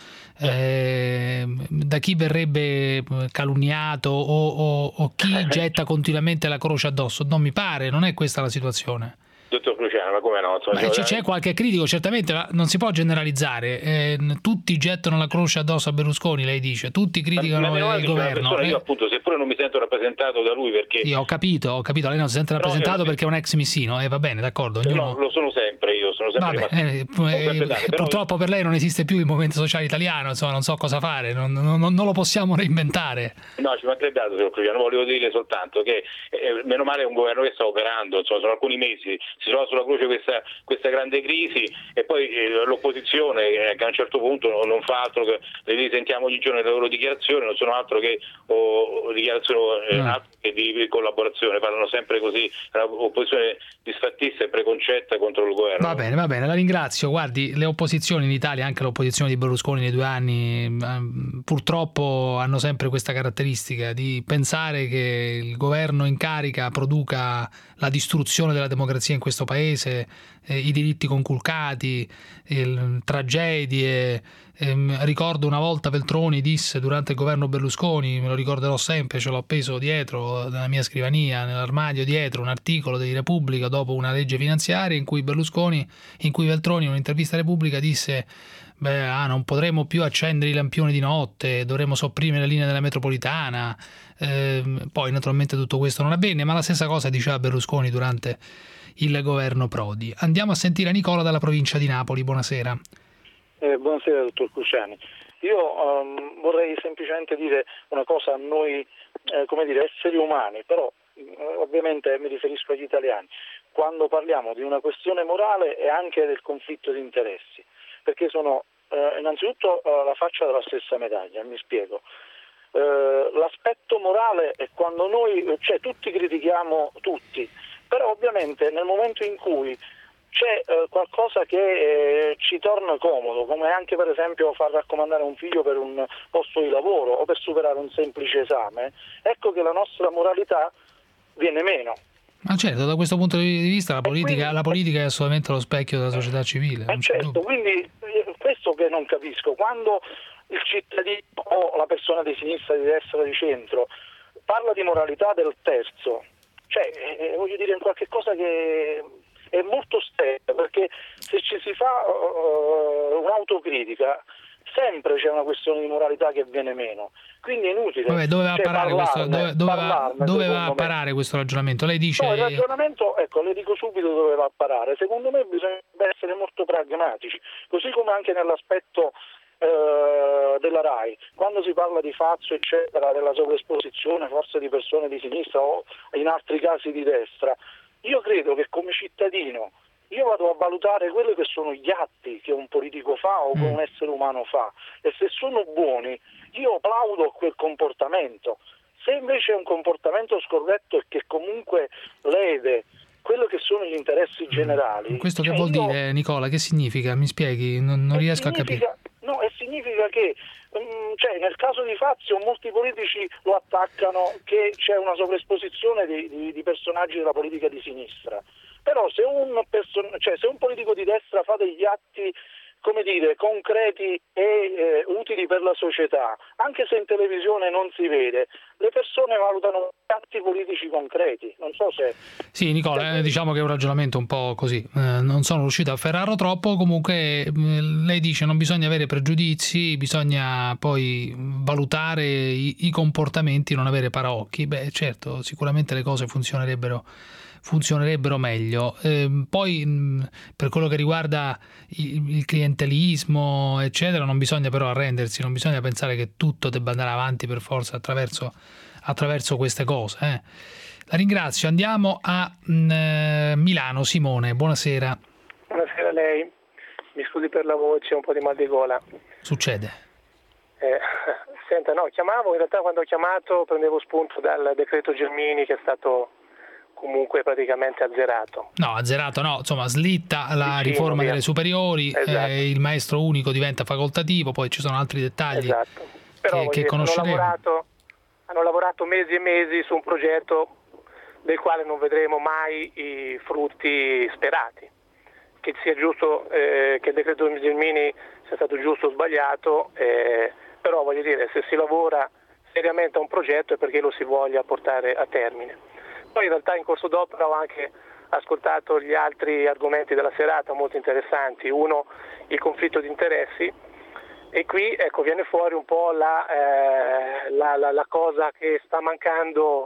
Da chi verrebbe calunniato o chi getta continuamente la croce addosso? Non mi pare, non è questa la situazione. Dottor Cruciano, ma come no? C'è qualche critico, certamente, ma non si può generalizzare. Tutti gettano la croce addosso a Berlusconi, lei dice, tutti criticano il governo. Io appunto, seppure non mi sento rappresentato da lui, perché... Io ho capito, lei non si sente rappresentato perché è un ex missino, va bene, d'accordo. No, lo sono sempre, io sono sempre purtroppo per lei non esiste più il movimento sociale italiano, insomma, non so cosa fare, non lo possiamo reinventare. No, ci mancherebbe altro, signor Cruciano, volevo dire soltanto che meno male è un governo che sta operando, insomma, sono alcuni mesi, si trova sulla croce questa grande crisi e poi l'opposizione che a un certo punto non fa altro che le sentiamo ogni giorno le loro dichiarazioni, non sono altro che dichiarazioni di collaborazione, parlano sempre così, l'opposizione disfattista e preconcetta contro il governo. Va bene, la ringrazio. Guardi, le opposizioni in Italia, anche l'opposizione di Berlusconi nei 2 anni, purtroppo hanno sempre questa caratteristica di pensare che il governo in carica produca la distruzione della democrazia in questo paese, i diritti conculcati, tragedie. Ricordo una volta Veltroni disse durante il governo Berlusconi, me lo ricorderò sempre, ce l'ho appeso dietro nella mia scrivania, nell'armadio dietro, un articolo di Repubblica dopo una legge finanziaria in cui Veltroni in un'intervista a Repubblica disse non potremo più accendere i lampioni di notte, dovremo sopprimere le linee della metropolitana. Poi naturalmente tutto questo non avvenne, ma la stessa cosa diceva Berlusconi durante il governo Prodi. Andiamo a sentire Nicola dalla provincia di Napoli. Buonasera. Buonasera, dottor Cruciani. Io vorrei semplicemente dire una cosa a noi, esseri umani, però ovviamente mi riferisco agli italiani. Quando parliamo di una questione morale e anche del conflitto di interessi, perché sono innanzitutto la faccia della stessa medaglia, mi spiego. L'aspetto morale è quando tutti critichiamo tutti, però ovviamente nel momento in cui c'è qualcosa che ci torna comodo, come anche per esempio far raccomandare un figlio per un posto di lavoro o per superare un semplice esame, ecco che la nostra moralità viene meno. Ma certo, da questo punto di vista la politica è assolutamente lo specchio della società civile. Certo, quindi questo che non capisco, quando il cittadino o la persona di sinistra, di destra, di centro parla di moralità del terzo, voglio dire, qualche cosa che è molto seria, perché se ci si fa un'autocritica sempre c'è una questione di moralità che viene meno, quindi è inutile. Vabbè, dove va a parare questo ragionamento? Lei dice... No, il ragionamento, ecco, le dico subito dove va a parare. Secondo me bisogna essere molto pragmatici, così come anche nell'aspetto della RAI, quando si parla di Fazio eccetera, della sovraesposizione forse di persone di sinistra o in altri casi di destra, io credo che come cittadino io vado a valutare quelli che sono gli atti che un politico fa o che un essere umano fa, e se sono buoni io plaudo a quel comportamento. Se invece è un comportamento scorretto e che comunque lede quello che sono gli interessi generali... Questo che vuol dire, Nicola? Che significa? Mi spieghi? Non riesco a capire. No, significa che nel caso di Fazio molti politici lo attaccano che c'è una sovraesposizione di personaggi della politica di sinistra. Però se un politico di destra fa degli atti, come dire, concreti e utili per la società, anche se in televisione non si vede, le persone valutano atti politici concreti. Non so se... Sì, Nicola, diciamo che è un ragionamento un po' così, non sono riuscito a afferrarlo troppo. Comunque lei dice non bisogna avere pregiudizi, bisogna poi valutare i comportamenti, non avere paraocchi. Beh, certo, sicuramente le cose funzionerebbero meglio. Poi per quello che riguarda il clientelismo eccetera, non bisogna però arrendersi, non bisogna pensare che tutto debba andare avanti per forza attraverso queste cose. La ringrazio. Andiamo a Milano. Simone, buonasera. Buonasera a lei, mi scusi per la voce, un po' di mal di gola. Succede. Senta, no, chiamavo, in realtà quando ho chiamato prendevo spunto dal decreto Gelmini che è stato comunque praticamente azzerato. No, azzerato no, insomma slitta la riforma delle superiori, esatto. Il maestro unico diventa facoltativo, poi ci sono altri dettagli, esatto. Però, che conosceremo. Hanno lavorato mesi e mesi su un progetto del quale non vedremo mai i frutti sperati. Che sia giusto che il decreto Gelmini sia stato giusto o sbagliato, però voglio dire, se si lavora seriamente a un progetto è perché lo si voglia portare a termine. Poi in realtà in corso d'opera ho anche ascoltato gli altri argomenti della serata molto interessanti. Uno, il conflitto di interessi, e qui ecco viene fuori un po' la cosa che sta mancando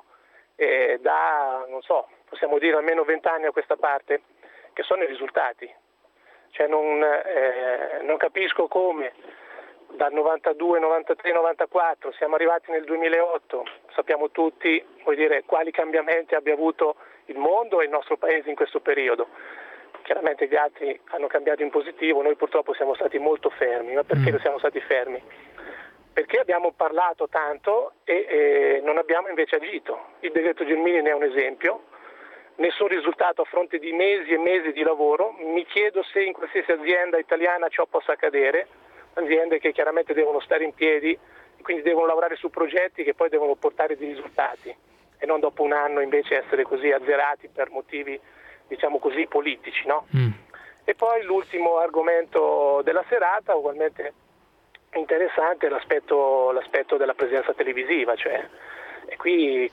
da, non so, possiamo dire almeno 20 anni a questa parte, che sono i risultati. Cioè non capisco come dal 92, 93, 94 siamo arrivati nel 2008, sappiamo tutti, vuol dire, quali cambiamenti abbia avuto il mondo e il nostro paese in questo periodo. Chiaramente gli altri hanno cambiato in positivo, noi purtroppo siamo stati molto fermi. Ma perché siamo stati fermi? Perché abbiamo parlato tanto e non abbiamo invece agito. Il decreto Gelmini ne è un esempio, nessun risultato a fronte di mesi e mesi di lavoro. Mi chiedo se in qualsiasi azienda italiana ciò possa accadere, aziende che chiaramente devono stare in piedi e quindi devono lavorare su progetti che poi devono portare dei risultati e non dopo un anno invece essere così azzerati per motivi, diciamo così, politici, no? E poi l'ultimo argomento della serata, ugualmente interessante, è l'aspetto della presenza televisiva, cioè e qui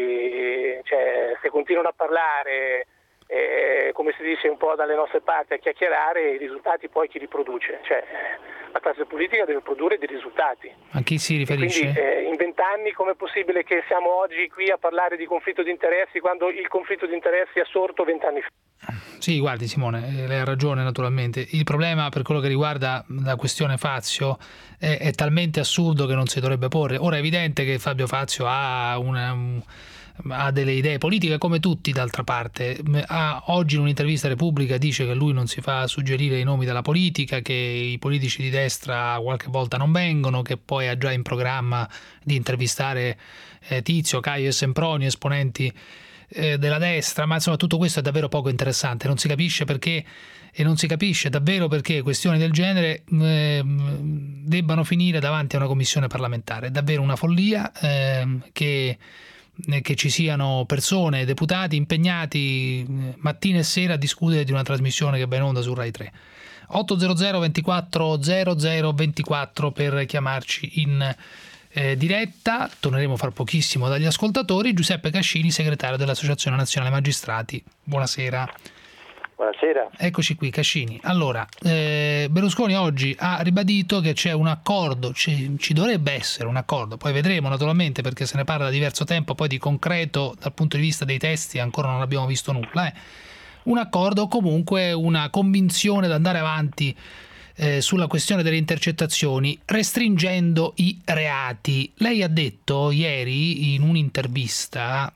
cioè, se continuano a parlare come si dice un po' dalle nostre parti, a chiacchierare, i risultati poi chi li produce? Cioè, la classe politica deve produrre dei risultati. A chi si riferisce? Quindi in 20 anni com'è possibile che siamo oggi qui a parlare di conflitto di interessi quando il conflitto di interessi è sorto 20 anni fa? Sì, guardi Simone, lei ha ragione naturalmente. Il problema per quello che riguarda la questione Fazio è talmente assurdo che non si dovrebbe porre. Ora è evidente che Fabio Fazio ha delle idee politiche come tutti, d'altra parte. Oggi in un'intervista a Repubblica dice che lui non si fa suggerire i nomi della politica, che i politici di destra qualche volta non vengono, che poi ha già in programma di intervistare Tizio, Caio e Sempronio, esponenti della destra, ma insomma tutto questo è davvero poco interessante, non si capisce perché, e non si capisce davvero perché questioni del genere debbano finire davanti a una commissione parlamentare. È davvero una follia che ci siano persone, deputati impegnati mattina e sera a discutere di una trasmissione che va in onda su Rai 3. 800 24 00 24 per chiamarci in diretta. Torneremo fra pochissimo dagli ascoltatori. Giuseppe Cascini, segretario dell'Associazione Nazionale Magistrati. Buonasera. Buonasera. Eccoci qui, Cascini. Allora, Berlusconi oggi ha ribadito che c'è un accordo, ci dovrebbe essere un accordo, poi vedremo naturalmente perché se ne parla da diverso tempo, poi di concreto dal punto di vista dei testi ancora non abbiamo visto nulla. Un accordo o comunque una convinzione ad andare avanti sulla questione delle intercettazioni restringendo i reati. Lei ha detto ieri in un'intervista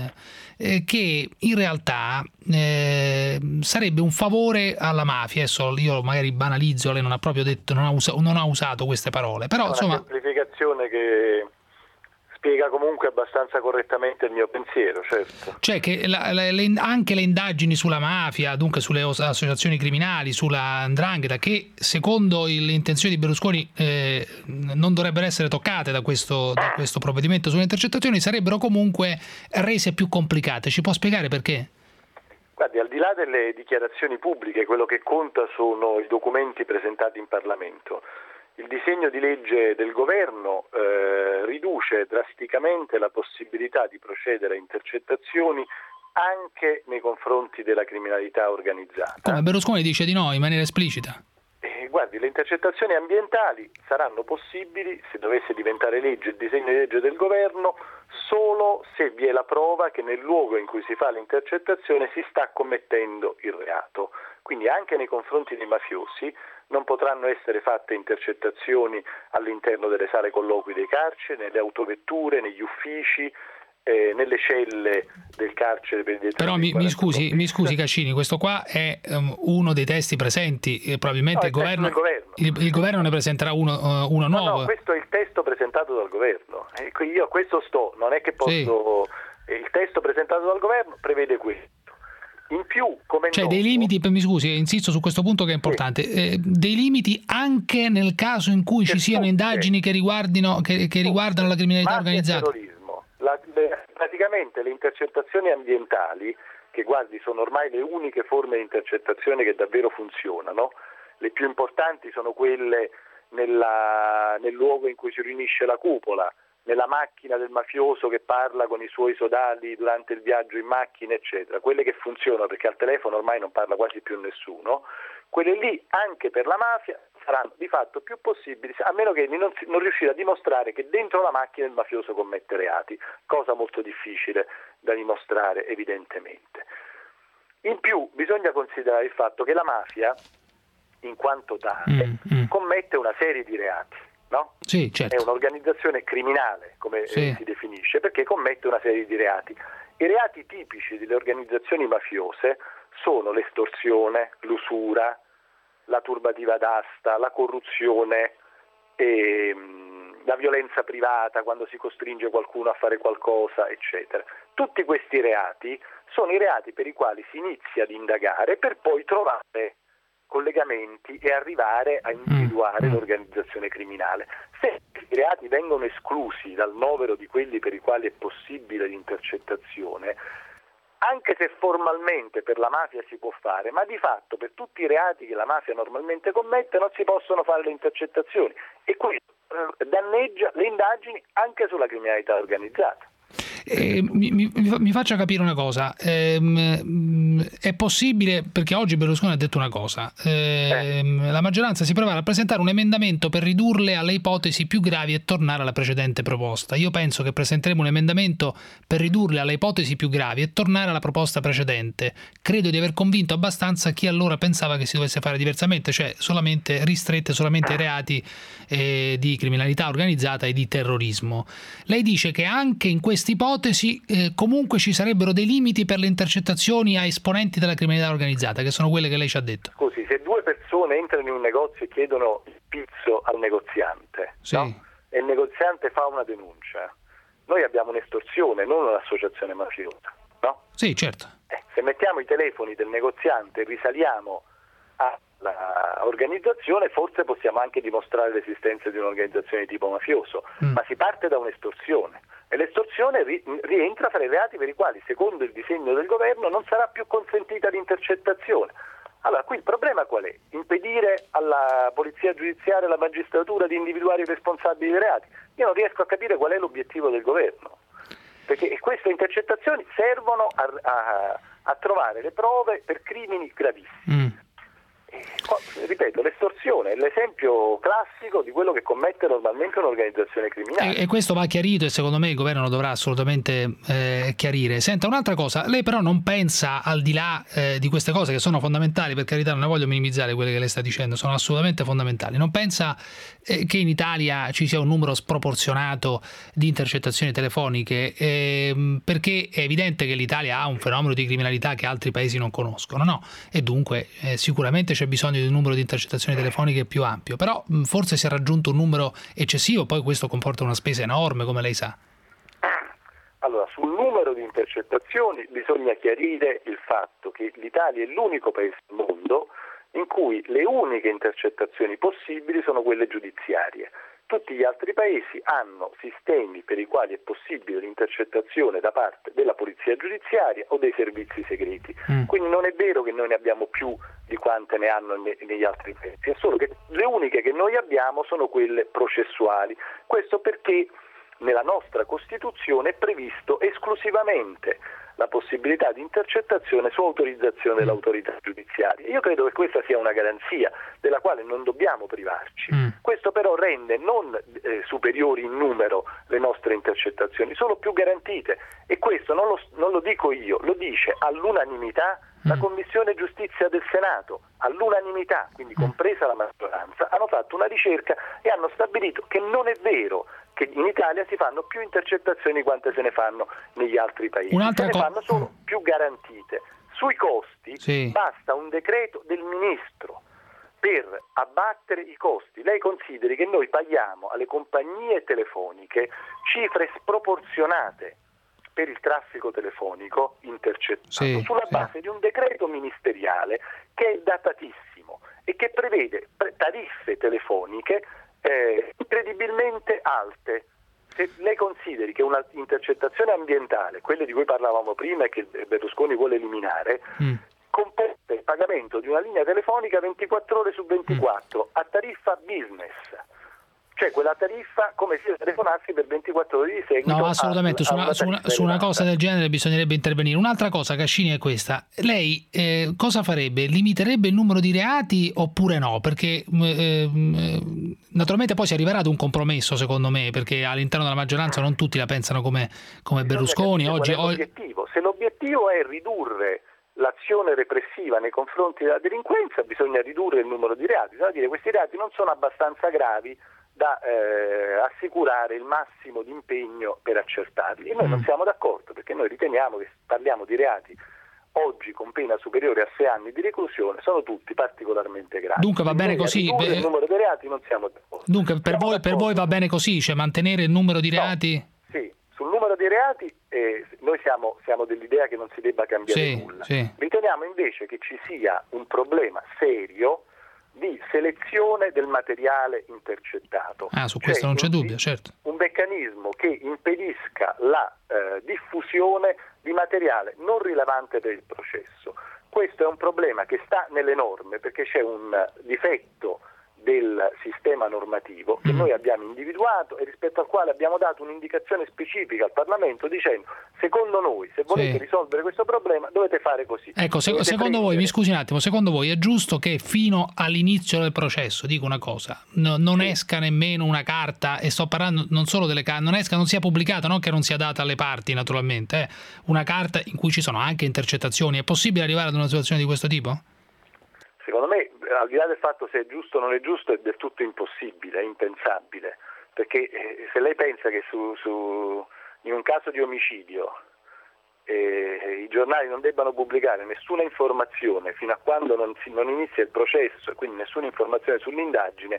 che in realtà sarebbe un favore alla mafia. Adesso io magari banalizzo, lei non ha proprio detto, non ha usato queste parole, però insomma, una semplificazione che spiega comunque abbastanza correttamente il mio pensiero, certo. Cioè che anche le indagini sulla mafia, dunque sulle associazioni criminali, sulla 'ndrangheta, che secondo le intenzioni di Berlusconi non dovrebbero essere toccate da questo provvedimento sulle intercettazioni, sarebbero comunque rese più complicate. Ci può spiegare perché? Guardi, al di là delle dichiarazioni pubbliche, quello che conta sono i documenti presentati in Parlamento. Il disegno di legge del governo riduce drasticamente la possibilità di procedere a intercettazioni anche nei confronti della criminalità organizzata. Come Berlusconi dice di no in maniera esplicita? Guardi, le intercettazioni ambientali saranno possibili, se dovesse diventare legge il disegno di legge del governo, solo se vi è la prova che nel luogo in cui si fa l'intercettazione si sta commettendo il reato. Quindi anche nei confronti dei mafiosi non potranno essere fatte intercettazioni all'interno delle sale colloqui dei carceri, nelle autovetture, negli uffici, nelle celle del carcere per i detenuti. Però mi scusi Cascini, questo qua è uno dei testi presenti, probabilmente il governo ne presenterà uno nuovo. No, questo è il testo presentato dal governo. Io questo non è che posso. Sì. Il testo presentato dal governo prevede questo. In più, come dei limiti, mi scusi, insisto su questo punto che è importante, dei limiti anche nel caso in cui ci siano indagini che riguardano la criminalità organizzata. Praticamente le intercettazioni ambientali, che guardi sono ormai le uniche forme di intercettazione che davvero funzionano, le più importanti sono quelle nel luogo in cui si riunisce la cupola, nella macchina del mafioso che parla con i suoi sodali durante il viaggio in macchina, eccetera. Quelle che funzionano, perché al telefono ormai non parla quasi più nessuno, quelle lì anche per la mafia saranno di fatto più possibili, a meno che non riuscire a dimostrare che dentro la macchina il mafioso commette reati, cosa molto difficile da dimostrare evidentemente. In più bisogna considerare il fatto che la mafia, in quanto tale, commette una serie di reati. No? Sì, certo. È un'organizzazione criminale, come si definisce, perché commette una serie di reati. I reati tipici delle organizzazioni mafiose sono l'estorsione, l'usura, la turbativa d'asta, la corruzione, la violenza privata quando si costringe qualcuno a fare qualcosa, eccetera. Tutti questi reati sono i reati per i quali si inizia ad indagare per poi trovare collegamenti e arrivare a individuare l'organizzazione criminale. Se questi reati vengono esclusi dal novero di quelli per i quali è possibile l'intercettazione, anche se formalmente per la mafia si può fare, ma di fatto per tutti i reati che la mafia normalmente commette non si possono fare le intercettazioni, e questo danneggia le indagini anche sulla criminalità organizzata. Mi faccia capire una cosa, è possibile, perché oggi Berlusconi ha detto una cosa, la maggioranza si prepara a presentare un emendamento per ridurle alle ipotesi più gravi e tornare alla precedente proposta. Io penso che presenteremo un emendamento per ridurle alle ipotesi più gravi e tornare alla proposta precedente. Credo di aver convinto abbastanza chi allora pensava che si dovesse fare diversamente, cioè ristrette solamente ai reati di criminalità organizzata e di terrorismo. Lei dice che anche in questa ipotesi comunque ci sarebbero dei limiti per le intercettazioni a esponenti della criminalità organizzata, che sono quelle che lei ci ha detto. Scusi, se due persone entrano in un negozio e chiedono il pizzo al negoziante, no? E il negoziante fa una denuncia, noi abbiamo un'estorsione, non un'associazione mafiosa, no? Sì, certo. Se mettiamo i telefoni del negoziante e risaliamo all'organizzazione, forse possiamo anche dimostrare l'esistenza di un'organizzazione di tipo mafioso, ma si parte da un'estorsione. E l'estorsione rientra fra i reati per i quali, secondo il disegno del governo, non sarà più consentita l'intercettazione. Allora, qui il problema qual è? Impedire alla polizia giudiziaria e alla magistratura di individuare i responsabili dei reati? Io non riesco a capire qual è l'obiettivo del governo. perché queste intercettazioni servono a trovare le prove per crimini gravissimi. Ripeto, l'estorsione è l'esempio classico di quello che commette normalmente un'organizzazione criminale. E questo va chiarito, e secondo me il governo lo dovrà assolutamente chiarire. Senta, un'altra cosa, lei però non pensa, al di là di queste cose che sono fondamentali, per carità non ne voglio minimizzare quelle che lei sta dicendo, sono assolutamente fondamentali, non pensa che in Italia ci sia un numero sproporzionato di intercettazioni telefoniche, perché è evidente che l'Italia ha un fenomeno di criminalità che altri paesi non conoscono, no? E dunque sicuramente c'è bisogno di un numero di intercettazioni telefoniche più ampio, però forse si è raggiunto un numero eccessivo, poi questo comporta una spesa enorme, come lei sa. Allora, sul numero di intercettazioni bisogna chiarire il fatto che l'Italia è l'unico paese al mondo in cui le uniche intercettazioni possibili sono quelle giudiziarie. Tutti gli altri paesi hanno sistemi per i quali è possibile l'intercettazione da parte della polizia giudiziaria o dei servizi segreti. Quindi non è vero che noi ne abbiamo più di quante ne hanno negli altri paesi, è solo che le uniche che noi abbiamo sono quelle processuali. Questo perché nella nostra Costituzione è previsto esclusivamente la possibilità di intercettazione su autorizzazione dell'autorità giudiziaria. Io credo che questa sia una garanzia della quale non dobbiamo privarci. Questo però rende non superiori in numero le nostre intercettazioni, sono più garantite, e questo non lo dico io, lo dice all'unanimità la Commissione Giustizia del Senato, all'unanimità, quindi compresa la maggioranza, hanno fatto una ricerca e hanno stabilito che non è vero che in Italia si fanno più intercettazioni quante se ne fanno negli altri paesi, se ne fanno solo più garantite. Sui costi basta un decreto del Ministro per abbattere i costi. Lei consideri che noi paghiamo alle compagnie telefoniche cifre sproporzionate per il traffico telefonico intercettato sulla base di un decreto ministeriale che è datatissimo e che prevede tariffe telefoniche incredibilmente alte. Se lei consideri che una intercettazione ambientale, quelle di cui parlavamo prima e che Berlusconi vuole eliminare, comporta il pagamento di una linea telefonica 24 ore su 24 a tariffa business, cioè quella tariffa come se telefonassi per 24 ore di seguito. No, assolutamente, su una cosa del genere bisognerebbe intervenire. Un'altra cosa, Cascini, è questa: lei cosa farebbe? Limiterebbe il numero di reati oppure no? Perché naturalmente poi si arriverà ad un compromesso, secondo me, perché all'interno della maggioranza non tutti la pensano come Berlusconi. Se l'obiettivo è ridurre l'azione repressiva nei confronti della delinquenza, bisogna ridurre il numero di reati, bisogna dire questi reati non sono abbastanza gravi da assicurare il massimo di impegno per accertarli, e noi non siamo d'accordo, perché noi riteniamo che parliamo di reati oggi con pena superiore a 6 anni di reclusione, sono tutti particolarmente gravi. Dunque va bene così. Il numero dei reati non siamo d'accordo. Dunque per voi va bene così, cioè mantenere il numero di reati? Sì, sul numero di reati noi siamo dell'idea che non si debba cambiare nulla. Riteniamo invece che ci sia un problema serio di selezione del materiale intercettato. Su questo non c'è dubbio, certo. Un meccanismo che impedisca la diffusione di materiale non rilevante per il processo. Questo è un problema che sta nelle norme, perché c'è un difetto del sistema normativo che noi abbiamo individuato e rispetto al quale abbiamo dato un'indicazione specifica al Parlamento dicendo: secondo noi, se volete risolvere questo problema dovete fare così. Ecco, secondo voi, mi scusi un attimo, secondo voi è giusto che fino all'inizio del processo, dico una cosa, non esca nemmeno una carta, e sto parlando non solo delle carte, non sia pubblicata, non che non sia data alle parti naturalmente, una carta in cui ci sono anche intercettazioni? È possibile arrivare ad una situazione di questo tipo? Secondo me, al di là del fatto se è giusto o non è giusto, è del tutto impossibile, è impensabile, perché se lei pensa che in un caso di omicidio i giornali non debbano pubblicare nessuna informazione fino a quando non inizia il processo, e quindi nessuna informazione sull'indagine,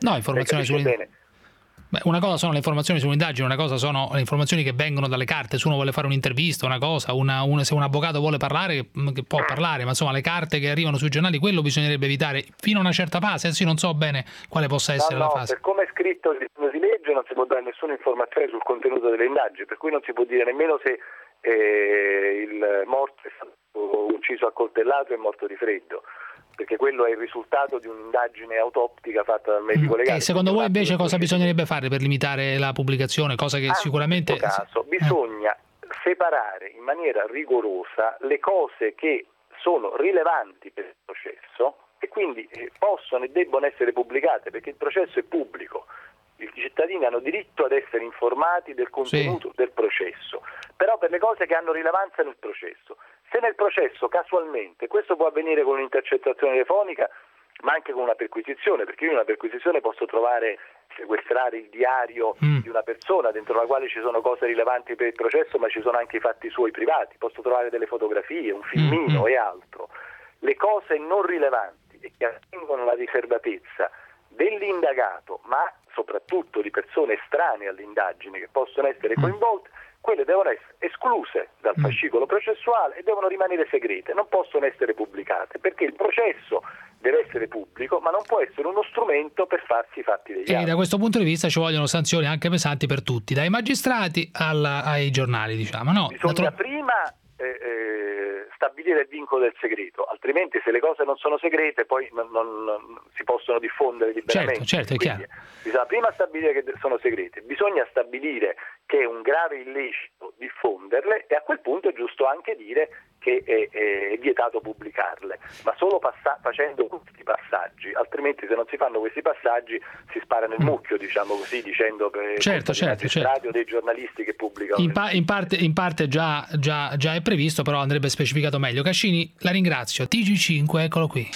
una cosa sono le informazioni sull'indagine, una cosa sono le informazioni che vengono dalle carte. Se uno vuole fare un'intervista, una cosa, se un avvocato vuole parlare, che può parlare, ma insomma le carte che arrivano sui giornali, quello bisognerebbe evitare fino a una certa fase. Adesso io non so bene quale possa essere la fase. Per come è scritto il disegno di legge non si può dare nessuna informazione sul contenuto delle indagini, per cui non si può dire nemmeno se il morto è stato ucciso a coltellato e morto di freddo, perché quello è il risultato di un'indagine autoptica fatta dal medico legale. E secondo voi invece cosa bisognerebbe fare per limitare la pubblicazione? Cosa che sicuramente... In questo caso bisogna separare in maniera rigorosa le cose che sono rilevanti per il processo e quindi possono e debbono essere pubblicate, perché il processo è pubblico. I cittadini hanno diritto ad essere informati del contenuto del processo, però per le cose che hanno rilevanza nel processo. Se nel processo casualmente, questo può avvenire con un'intercettazione telefonica, ma anche con una perquisizione, perché io in una perquisizione posso sequestrare il diario di una persona dentro la quale ci sono cose rilevanti per il processo, ma ci sono anche i fatti suoi privati, posso trovare delle fotografie, un filmino e altro. Le cose non rilevanti e che attengono alla riservatezza dell'indagato, ma soprattutto di persone estranee all'indagine che possono essere coinvolte, quelle devono essere escluse dal fascicolo processuale e devono rimanere segrete, non possono essere pubblicate, perché il processo deve essere pubblico, ma non può essere uno strumento per farsi i fatti degli altri. E da questo punto di vista ci vogliono sanzioni anche pesanti per tutti, dai magistrati ai giornali, diciamo. No, bisogna prima stabilire il vincolo del segreto, altrimenti se le cose non sono segrete poi non si possono diffondere liberamente. Certo, è chiaro. Bisogna prima stabilire che sono segrete, bisogna stabilire che è un grave illecito diffonderle e a quel punto è giusto anche dire che è vietato pubblicarle, ma solo facendo questi passaggi, altrimenti se non si fanno questi passaggi si spara nel mucchio, diciamo così, dicendo per magistrati o dei giornalisti che pubblicano. In parte già è previsto, però andrebbe specificato meglio. Cascini, la ringrazio. TG5, eccolo qui.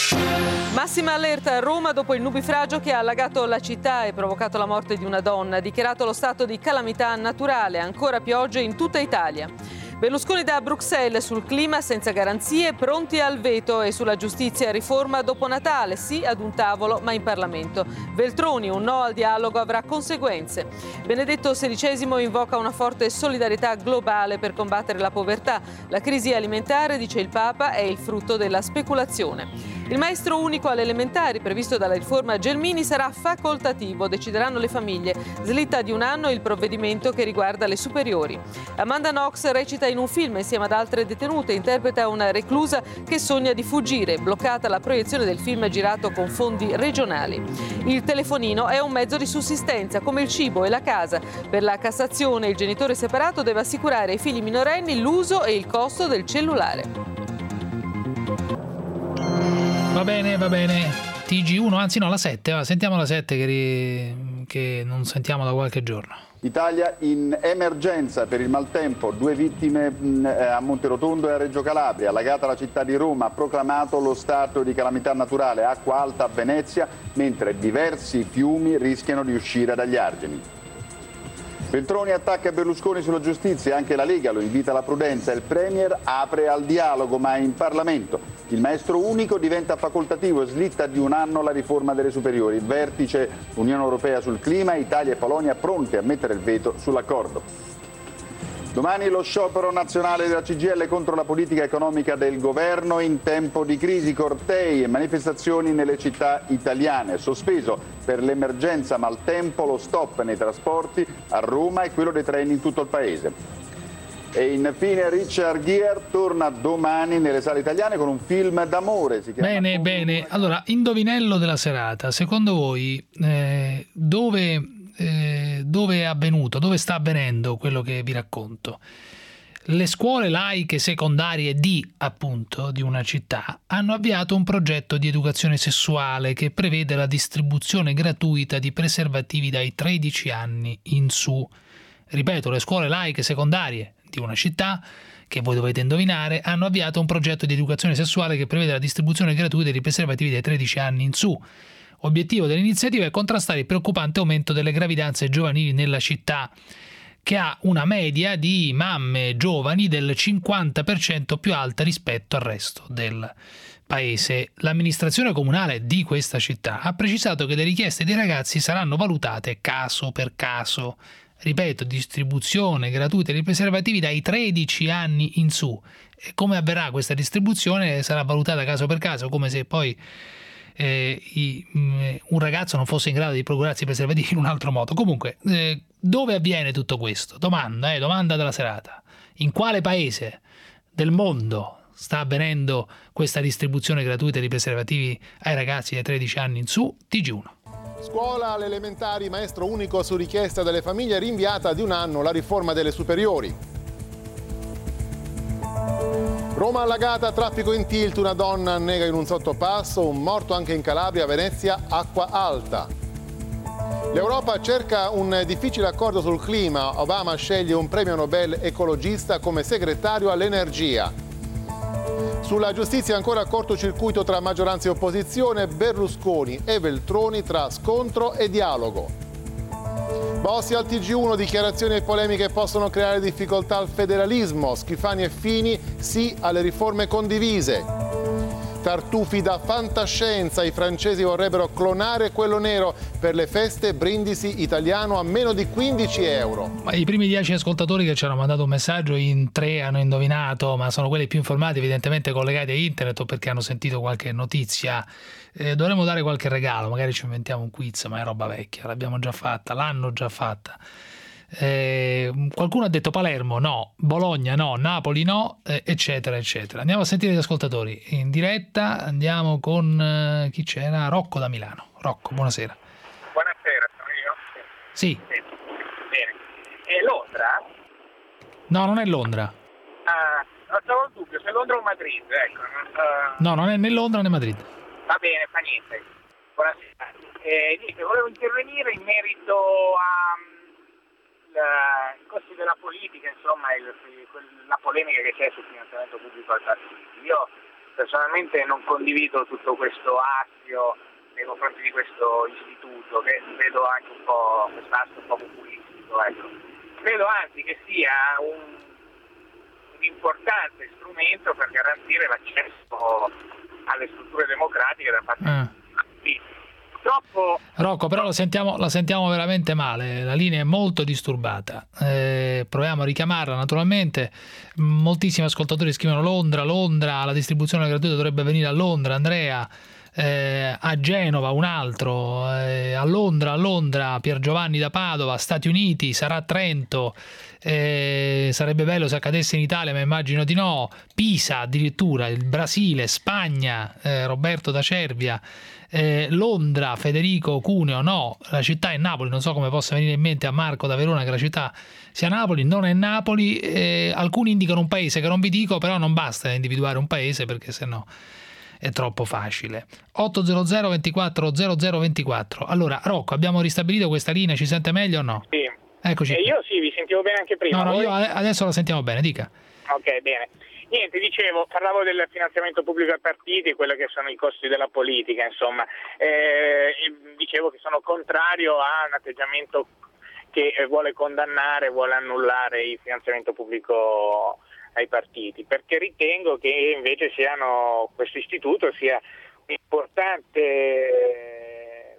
Massima allerta a Roma dopo il nubifragio che ha allagato la città e provocato la morte di una donna. Dichiarato lo stato di calamità naturale, ancora piogge in tutta Italia. Berlusconi da Bruxelles sul clima senza garanzie, pronti al veto, e sulla giustizia riforma dopo Natale, sì ad un tavolo ma in Parlamento. Veltroni, un no al dialogo avrà conseguenze. Benedetto XVI invoca una forte solidarietà globale per combattere la povertà. La crisi alimentare, dice il Papa, è il frutto della speculazione. Il maestro unico alle elementari, previsto dalla riforma Gelmini, sarà facoltativo, decideranno le famiglie. Slitta di un anno il provvedimento che riguarda le superiori. Amanda Knox recita in un film insieme ad altre detenute, interpreta una reclusa che sogna di fuggire, bloccata la proiezione del film girato con fondi regionali. Il telefonino è un mezzo di sussistenza, come il cibo e la casa. Per la Cassazione il genitore separato deve assicurare ai figli minorenni l'uso e il costo del cellulare. Va bene. TG1, anzi no, la 7, sentiamo la 7 che non sentiamo da qualche giorno. Italia in emergenza per il maltempo, 2 vittime a Monterotondo e a Reggio Calabria, allagata la città di Roma, ha proclamato lo stato di calamità naturale, acqua alta a Venezia, mentre diversi fiumi rischiano di uscire dagli argini. Veltroni attacca Berlusconi sulla giustizia, anche la Lega lo invita alla prudenza, il Premier apre al dialogo ma in Parlamento. Il maestro unico diventa facoltativo e slitta di un anno la riforma delle superiori. Vertice Unione Europea sul clima, Italia e Polonia pronte a mettere il veto sull'accordo. Domani lo sciopero nazionale della CGIL contro la politica economica del governo in tempo di crisi, cortei e manifestazioni nelle città italiane. Sospeso per l'emergenza maltempo lo stop nei trasporti a Roma e quello dei treni in tutto il paese. E infine Richard Gere torna domani nelle sale italiane con un film d'amore. Si chiama Bene. Allora, indovinello della serata. Secondo voi dove è avvenuto, dove sta avvenendo quello che vi racconto? Le scuole laiche secondarie di una città hanno avviato un progetto di educazione sessuale che prevede la distribuzione gratuita di preservativi dai 13 anni in su. Ripeto, le scuole laiche secondarie di una città, che voi dovete indovinare, hanno avviato un progetto di educazione sessuale che prevede la distribuzione gratuita di preservativi dai 13 anni in su. Obiettivo dell'iniziativa è contrastare il preoccupante aumento delle gravidanze giovanili nella città, che ha una media di mamme giovani del 50% più alta rispetto al resto del paese. L'amministrazione comunale di questa città ha precisato che le richieste dei ragazzi saranno valutate caso per caso. Ripeto, distribuzione gratuita di preservativi dai 13 anni in su. E come avverrà questa distribuzione sarà valutata caso per caso, come se poi un ragazzo non fosse in grado di procurarsi i preservativi in un altro modo. Comunque, dove avviene tutto questo? Domanda della serata. In quale paese del mondo sta avvenendo questa distribuzione gratuita di preservativi ai ragazzi dai 13 anni in su? TG1. Scuola alle elementari, maestro unico su richiesta delle famiglie, rinviata di un anno la riforma delle superiori. Roma allagata, traffico in tilt, una donna annega in un sottopasso, un morto anche in Calabria, Venezia, acqua alta. L'Europa cerca un difficile accordo sul clima, Obama sceglie un premio Nobel ecologista come segretario all'energia. Sulla giustizia ancora cortocircuito tra maggioranza e opposizione, Berlusconi e Veltroni tra scontro e dialogo. Bossi al TG1, dichiarazioni e polemiche possono creare difficoltà al federalismo, Schifani e Fini sì alle riforme condivise. Tartufi da fantascienza, i francesi vorrebbero clonare quello nero per le feste, Brindisi italiano a meno di 15 euro. Ma i primi 10 ascoltatori che ci hanno mandato un messaggio in 3 hanno indovinato, ma sono quelli più informati, evidentemente collegati a internet o perché hanno sentito qualche notizia. Dovremmo dare qualche regalo, magari ci inventiamo un quiz, ma è roba vecchia, l'abbiamo già fatta, l'hanno già fatta. Qualcuno ha detto Palermo no, Bologna no, Napoli no, eccetera eccetera. Andiamo a sentire gli ascoltatori in diretta. Andiamo con chi c'era? Rocco da Milano. Rocco, buonasera. Buonasera, sono io? Sì. Bene. È Londra? No, non è Londra. Stavo il dubbio se Londra o Madrid, ecco. No, non è né Londra né Madrid. Va bene, fa niente. Buonasera. Niente, volevo intervenire in merito ai costi della politica, insomma, la polemica che c'è sul finanziamento pubblico ai partiti. Io personalmente non condivido tutto questo astio nei confronti di questo istituto, che vedo anche un po' quest'astio un po' populistico, ecco. Credo anzi che sia un importante strumento per garantire l'accesso alle strutture democratiche da parte di purtroppo. Rocco, però la sentiamo veramente male, la linea è molto disturbata. Proviamo a richiamarla naturalmente. Moltissimi ascoltatori scrivono Londra, la distribuzione gratuita dovrebbe venire a Londra, Andrea. A Genova un altro, a Londra Pier Giovanni da Padova, Stati Uniti, sarà a Trento, sarebbe bello se accadesse in Italia ma immagino di no. Pisa addirittura, il Brasile, Spagna, Roberto da Cervia, Londra, Federico Cuneo no, la città è Napoli, non so come possa venire in mente a Marco da Verona che la città sia Napoli, non è Napoli. Alcuni indicano un paese che non vi dico, però non basta individuare un paese perché sennò è troppo facile. 800 24 0024. Allora, Rocco, abbiamo ristabilito questa linea, ci sente meglio o no? Sì. Eccoci. Io sì, vi sentivo bene anche prima. No, io adesso la sentiamo bene, dica. Ok, bene. Niente, parlavo del finanziamento pubblico ai partiti, quello che sono i costi della politica, insomma. Dicevo che sono contrario a un atteggiamento che vuole condannare, vuole annullare il finanziamento pubblico ai partiti, perché ritengo che invece questo istituto sia un importante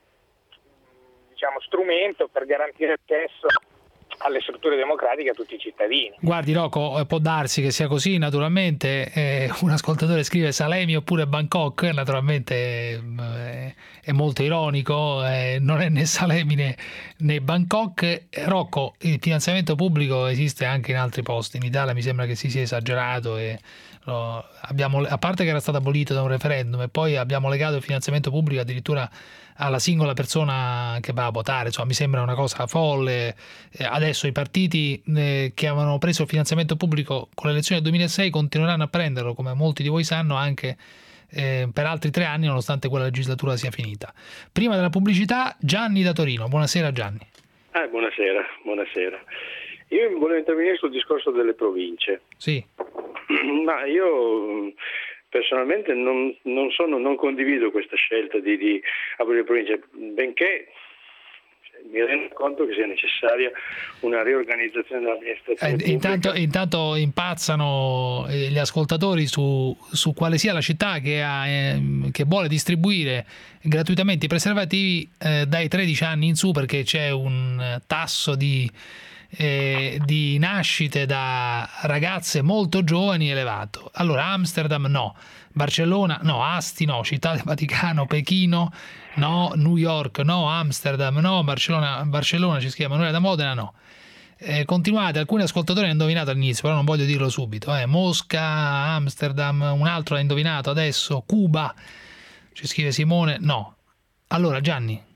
strumento per garantire accesso alle strutture democratiche a tutti i cittadini. Guardi Rocco, può darsi che sia così, naturalmente. Un ascoltatore scrive Salemi oppure Bangkok, naturalmente è molto ironico, non è né Salemi né Bangkok. Rocco, il finanziamento pubblico esiste anche in altri posti, in Italia mi sembra che si sia esagerato e a parte che era stato abolito da un referendum e poi abbiamo legato il finanziamento pubblico addirittura alla singola persona che va a votare, insomma mi sembra una cosa folle. Adesso i partiti che avevano preso il finanziamento pubblico con le elezioni del 2006 continueranno a prenderlo, come molti di voi sanno, anche per altri 3 anni nonostante quella legislatura sia finita. Prima della pubblicità, Gianni da Torino. Buonasera Gianni. Buonasera. Io volevo intervenire sul discorso delle province. Sì. Ma io personalmente non condivido questa scelta di aprire province, benché mi rendo conto che sia necessaria una riorganizzazione dell'amministrazione. Intanto impazzano gli ascoltatori su quale sia la città che vuole distribuire gratuitamente i preservativi dai 13 anni in su, perché c'è un tasso di nascite da ragazze molto giovani elevato. Allora Amsterdam no, Barcellona no, Asti no, Città del Vaticano, Pechino no, New York no, Amsterdam no, Barcellona ci scrive Emanuele da Modena no. Continuate, alcuni ascoltatori hanno indovinato all'inizio, però non voglio dirlo subito. Mosca, Amsterdam, un altro ha indovinato adesso, Cuba ci scrive Simone no. Allora Gianni.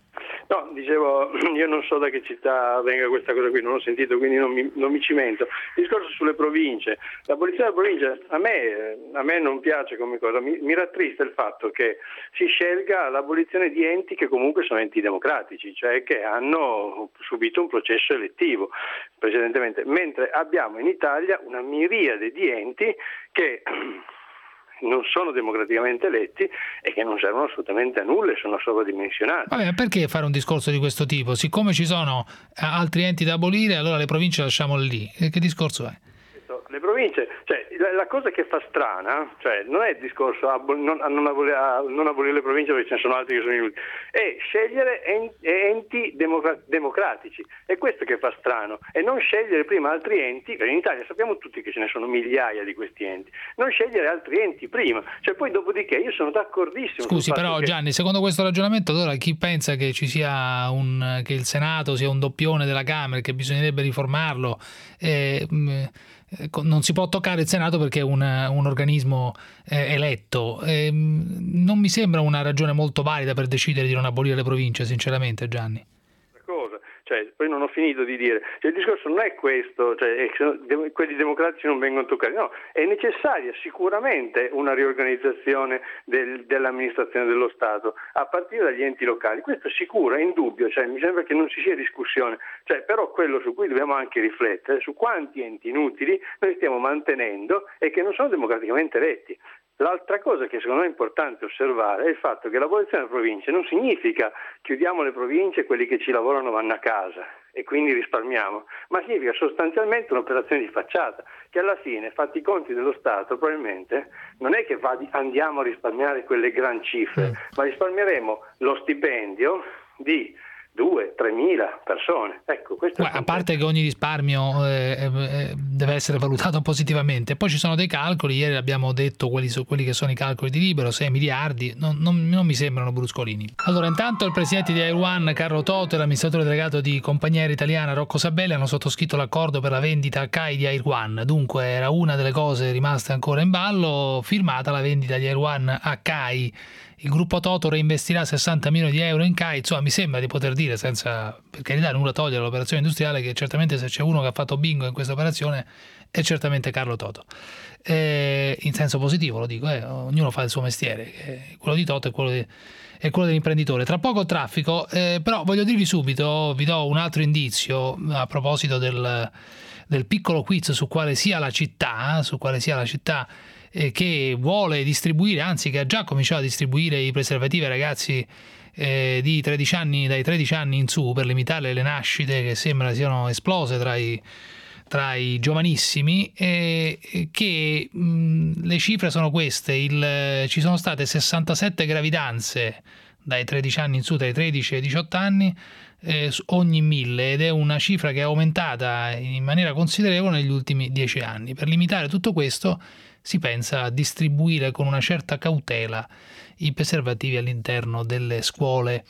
No, dicevo, io non so da che città venga questa cosa qui, non ho sentito, quindi non mi cimento. Il discorso sulle province, l'abolizione delle province a me non piace come cosa, mi rattrista il fatto che si scelga l'abolizione di enti che comunque sono enti democratici, cioè che hanno subito un processo elettivo precedentemente, mentre abbiamo in Italia una miriade di enti che non sono democraticamente eletti e che non servono assolutamente a nulla e sono sovradimensionati. Vabbè, perché fare un discorso di questo tipo? Siccome ci sono altri enti da abolire, allora le province lasciamole lì. Che discorso è? Le province, cioè la cosa che fa strana, cioè non è il discorso non abolire le province perché ce ne sono altri che sono inutili, è scegliere enti democratici, è questo che fa strano, e non scegliere prima altri enti, perché in Italia sappiamo tutti che ce ne sono migliaia di questi enti, non scegliere altri enti prima, cioè poi dopodiché io sono d'accordissimo. Scusi, però Gianni, secondo questo ragionamento, allora chi pensa che ci sia che il Senato sia un doppione della Camera e che bisognerebbe riformarlo, non si può toccare il Senato perché è un organismo eletto. Non mi sembra una ragione molto valida per decidere di non abolire le province, sinceramente, Gianni. Cioè, poi non ho finito di dire, cioè, il discorso non è questo, cioè, quelli democratici non vengono toccati, no, è necessaria sicuramente una riorganizzazione dell'amministrazione dello Stato a partire dagli enti locali, questo è sicuro, è indubbio, cioè, mi sembra che non ci sia discussione, cioè, però quello su cui dobbiamo anche riflettere su quanti enti inutili noi stiamo mantenendo e che non sono democraticamente eletti. L'altra cosa che secondo me è importante osservare è il fatto che l'abolizione delle province non significa chiudiamo le province e quelli che ci lavorano vanno a casa e quindi risparmiamo, ma significa sostanzialmente un'operazione di facciata, che alla fine, fatti i conti dello Stato, probabilmente non è che andiamo a risparmiare quelle gran cifre, ma risparmieremo lo stipendio di 2.000-3.000 persone. Ecco, questo a parte che ogni risparmio deve essere valutato positivamente, poi ci sono dei calcoli, ieri abbiamo detto quelli che sono i calcoli di Libero, 6 miliardi, non mi sembrano bruscolini. Allora, intanto il presidente di Air One Carlo Toto e l'amministratore delegato di Compagnia Aerea Italiana Rocco Sabelli hanno sottoscritto l'accordo per la vendita a CAI di Air One. Dunque era una delle cose rimaste ancora in ballo, firmata la vendita di Air One a CAI. Il gruppo Toto reinvestirà 60 milioni di euro in CAI, insomma mi sembra di poter dire, senza per carità nulla togliere all'operazione industriale, che certamente se c'è uno che ha fatto bingo in questa operazione è certamente Carlo Toto. In senso positivo lo dico, ognuno fa il suo mestiere, quello di Toto è quello dell'imprenditore. Tra poco traffico, però voglio dirvi subito, vi do un altro indizio a proposito del piccolo quiz su quale sia la città, che vuole distribuire, anzi che ha già cominciato a distribuire i preservativi ai ragazzi di 13 anni, dai 13 anni in su, per limitare le nascite che sembra siano esplose tra i giovanissimi, che le cifre sono queste, ci sono state 67 gravidanze dai 13 anni in su, dai 13 ai 18 anni, ogni 1000, ed è una cifra che è aumentata in maniera considerevole negli ultimi 10 anni. Per limitare tutto questo si pensa a distribuire con una certa cautela i preservativi all'interno delle scuole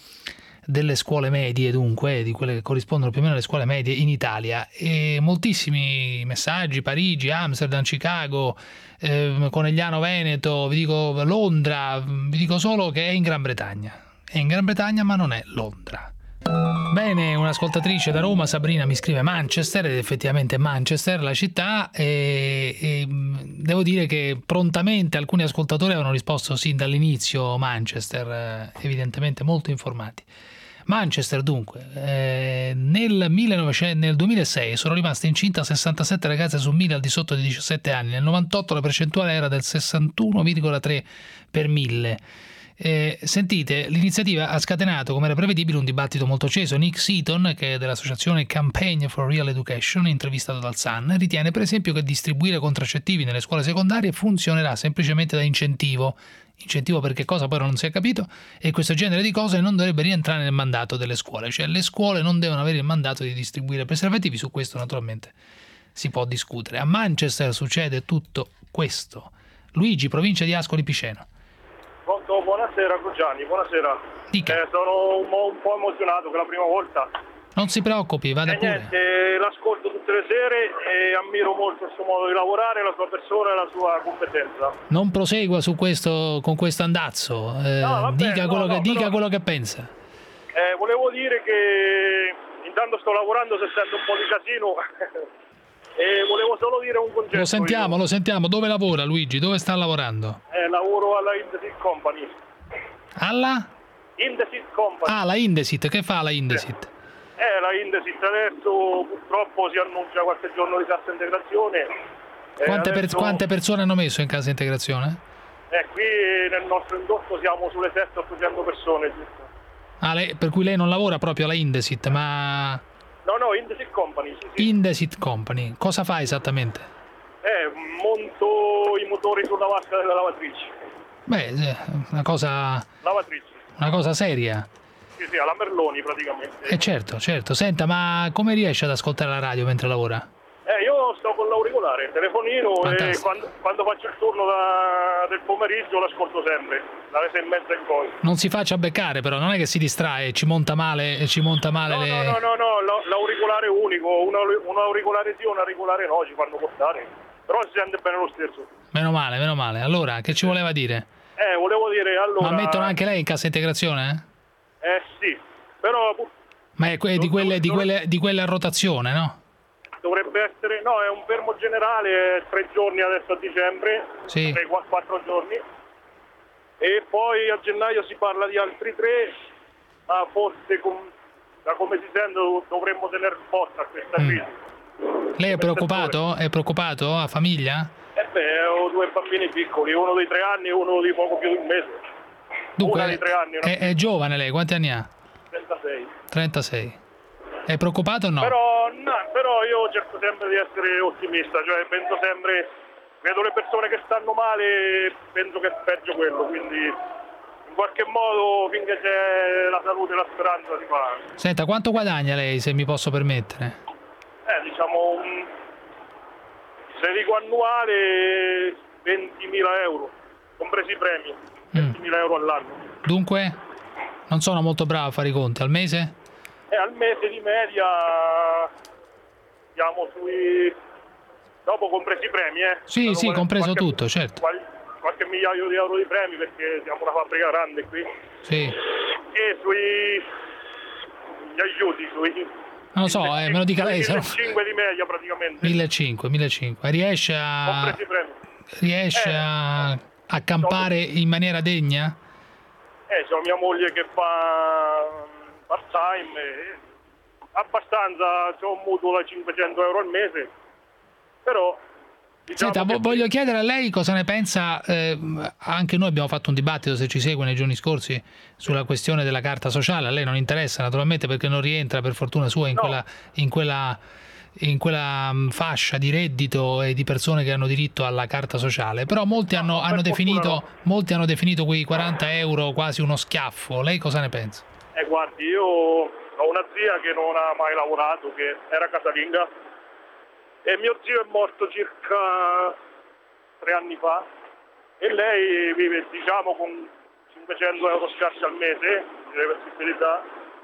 medie, dunque di quelle che corrispondono più o meno alle scuole medie in Italia. E moltissimi messaggi: Parigi, Amsterdam, Chicago, Conegliano Veneto, vi dico Londra, vi dico solo che è in Gran Bretagna, ma non è Londra. Bene, un'ascoltatrice da Roma, Sabrina, mi scrive Manchester, ed effettivamente Manchester la città, e devo dire che prontamente alcuni ascoltatori avevano risposto sin dall'inizio Manchester, evidentemente molto informati. Manchester dunque, nel 2006 sono rimaste incinte 67 ragazze su 1000 al di sotto di 17 anni, nel 98 la percentuale era del 61,3 per 1000. Sentite, l'iniziativa ha scatenato, come era prevedibile, un dibattito molto acceso. Nick Seaton, che è dell'associazione Campaign for Real Education, intervistato dal Sun, ritiene per esempio che distribuire contraccettivi nelle scuole secondarie funzionerà semplicemente da incentivo per che cosa poi non si è capito, e questo genere di cose non dovrebbe rientrare nel mandato delle scuole, cioè le scuole non devono avere il mandato di distribuire preservativi. Su questo naturalmente si può discutere. A Manchester succede tutto questo. Luigi, provincia di Ascoli Piceno. Buonasera Gianni, buonasera. Sono un po' emozionato per la prima volta. Non si preoccupi, vada pure. Niente, l'ascolto tutte le sere e ammiro molto il suo modo di lavorare, la sua persona e la sua competenza. Non prosegua con questo andazzo, dica quello che pensa. Volevo dire che intanto sto lavorando, se sento un po' di casino e volevo solo dire un concetto. Lo sentiamo. Dove lavora Luigi? Dove sta lavorando? Lavoro alla Indesit Company. Alla? Indesit Company. Ah, la Indesit. Che fa la Indesit? La Indesit adesso purtroppo si annuncia qualche giorno di cassa integrazione. Quante persone hanno messo in cassa integrazione? Qui nel nostro indotto siamo sulle 700-800 persone. Giusto? Per cui lei non lavora proprio alla Indesit, ma... No, Indesit Company. Sì. Indesit Company. Cosa fa esattamente? Monto i motori sulla vasca della lavatrice. Beh, una cosa... Lavatrice. Una cosa seria. Sì, alla Merloni praticamente. Certo. Senta, ma come riesce ad ascoltare la radio mentre lavora? Io sto con l'auricolare, telefonino. Fantastico. E quando faccio il turno del pomeriggio l'ascolto sempre, dalle 6:30 in poi. Non si faccia beccare però, non è che si distrae, ci monta male No, l'auricolare unico, un auricolare sì, un auricolare no, ci fanno portare, però si sente bene lo stesso. Meno male. Allora, che ci voleva dire? Volevo dire, allora... Ma mettono anche lei in cassa integrazione? Sì, però... Ma è di quelle a rotazione, no? Dovrebbe essere, no, è un fermo generale, 3 giorni adesso a dicembre, sì. 4 giorni, e poi a gennaio si parla di altri 3, ma forse da come si sente dovremmo tener botta a questa crisi. Lei è preoccupato? È preoccupato? Ha famiglia? Ho 2 bambini piccoli, uno di 3 anni e uno di poco più di un mese. Dunque, una di 3 anni. È giovane lei, quanti anni ha? 36. È preoccupato o no? Però io cerco sempre di essere ottimista, cioè penso sempre, vedo le persone che stanno male, penso che è peggio quello, quindi in qualche modo finché c'è la salute e la speranza si fa. Senta, quanto guadagna lei, se mi posso permettere? Diciamo, se dico annuale, 20.000 euro, compresi i premi, 20.000 euro all'anno. Dunque, non sono molto bravo a fare i conti, al mese? Al mese di media siamo sui... dopo compresi i premi, Sì, compreso tutto, certo. Qualche migliaio di euro di premi perché siamo una fabbrica grande qui. Sì. E gli aiuti, non lo so, me lo dica lei. 1.500 di media praticamente. 1.500. Riesce a campare in maniera degna? C'ho mia moglie che fa part time, abbastanza, c'ho un mutuo da 500 euro al mese, però diciamo. Senta, voglio chiedere a lei cosa ne pensa. Anche noi abbiamo fatto un dibattito, se ci segue, nei giorni scorsi sulla questione della carta sociale. A lei non interessa naturalmente perché non rientra, per fortuna sua, in quella fascia di reddito e di persone che hanno diritto alla carta sociale, però molti hanno definito quei 40 euro quasi uno schiaffo. Lei cosa ne pensa? Guardi, io ho una zia che non ha mai lavorato, che era casalinga, e mio zio è morto circa 3 anni fa e lei vive, diciamo, con 500 euro scarsi al mese di reversibilità,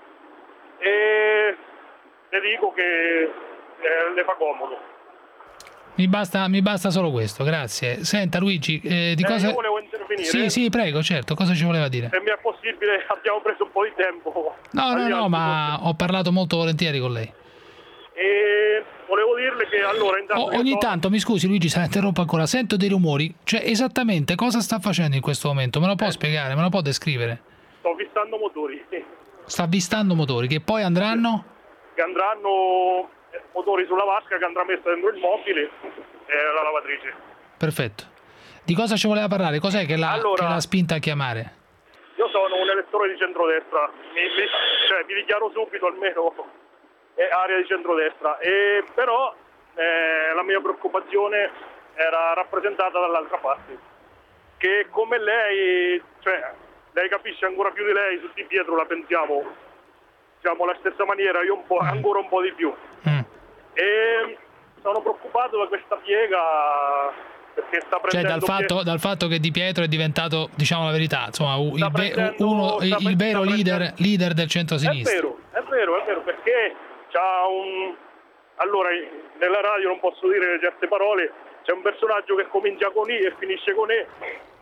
e le dico che le fa comodo. Mi basta solo questo, grazie. Senta Luigi, cosa... Io volevo intervenire. Sì, prego, certo. Cosa ci voleva dire? Se mi è possibile, abbiamo preso un po' di tempo. No, ma ho parlato molto volentieri con lei. E volevo dirle che allora ogni tanto, mi scusi Luigi se la interrompo ancora, sento dei rumori. Cioè, esattamente cosa sta facendo in questo momento? Me lo può spiegare? Me lo può descrivere? Sto avvistando motori. Sta avvistando motori che poi andranno? Che andranno motori sulla vasca che andrà messa dentro il mobile e la lavatrice. Perfetto. Di cosa ci voleva parlare? Cos'è che l'ha spinta a chiamare? Io sono un elettore di centrodestra, mi dichiaro subito, almeno è area di centrodestra, però la mia preoccupazione era rappresentata dall'altra parte, che come lei, cioè lei capisce ancora più di lei, su Di Pietro la pensiamo la stessa maniera, io ancora un po' di più. E sono preoccupato da questa piega perché sta prendendo... Cioè dal fatto che Di Pietro è diventato, diciamo la verità, insomma, il vero leader del centro-sinistra. È vero, perché c'ha allora, nella radio non posso dire certe parole, c'è un personaggio che comincia con I e finisce con E,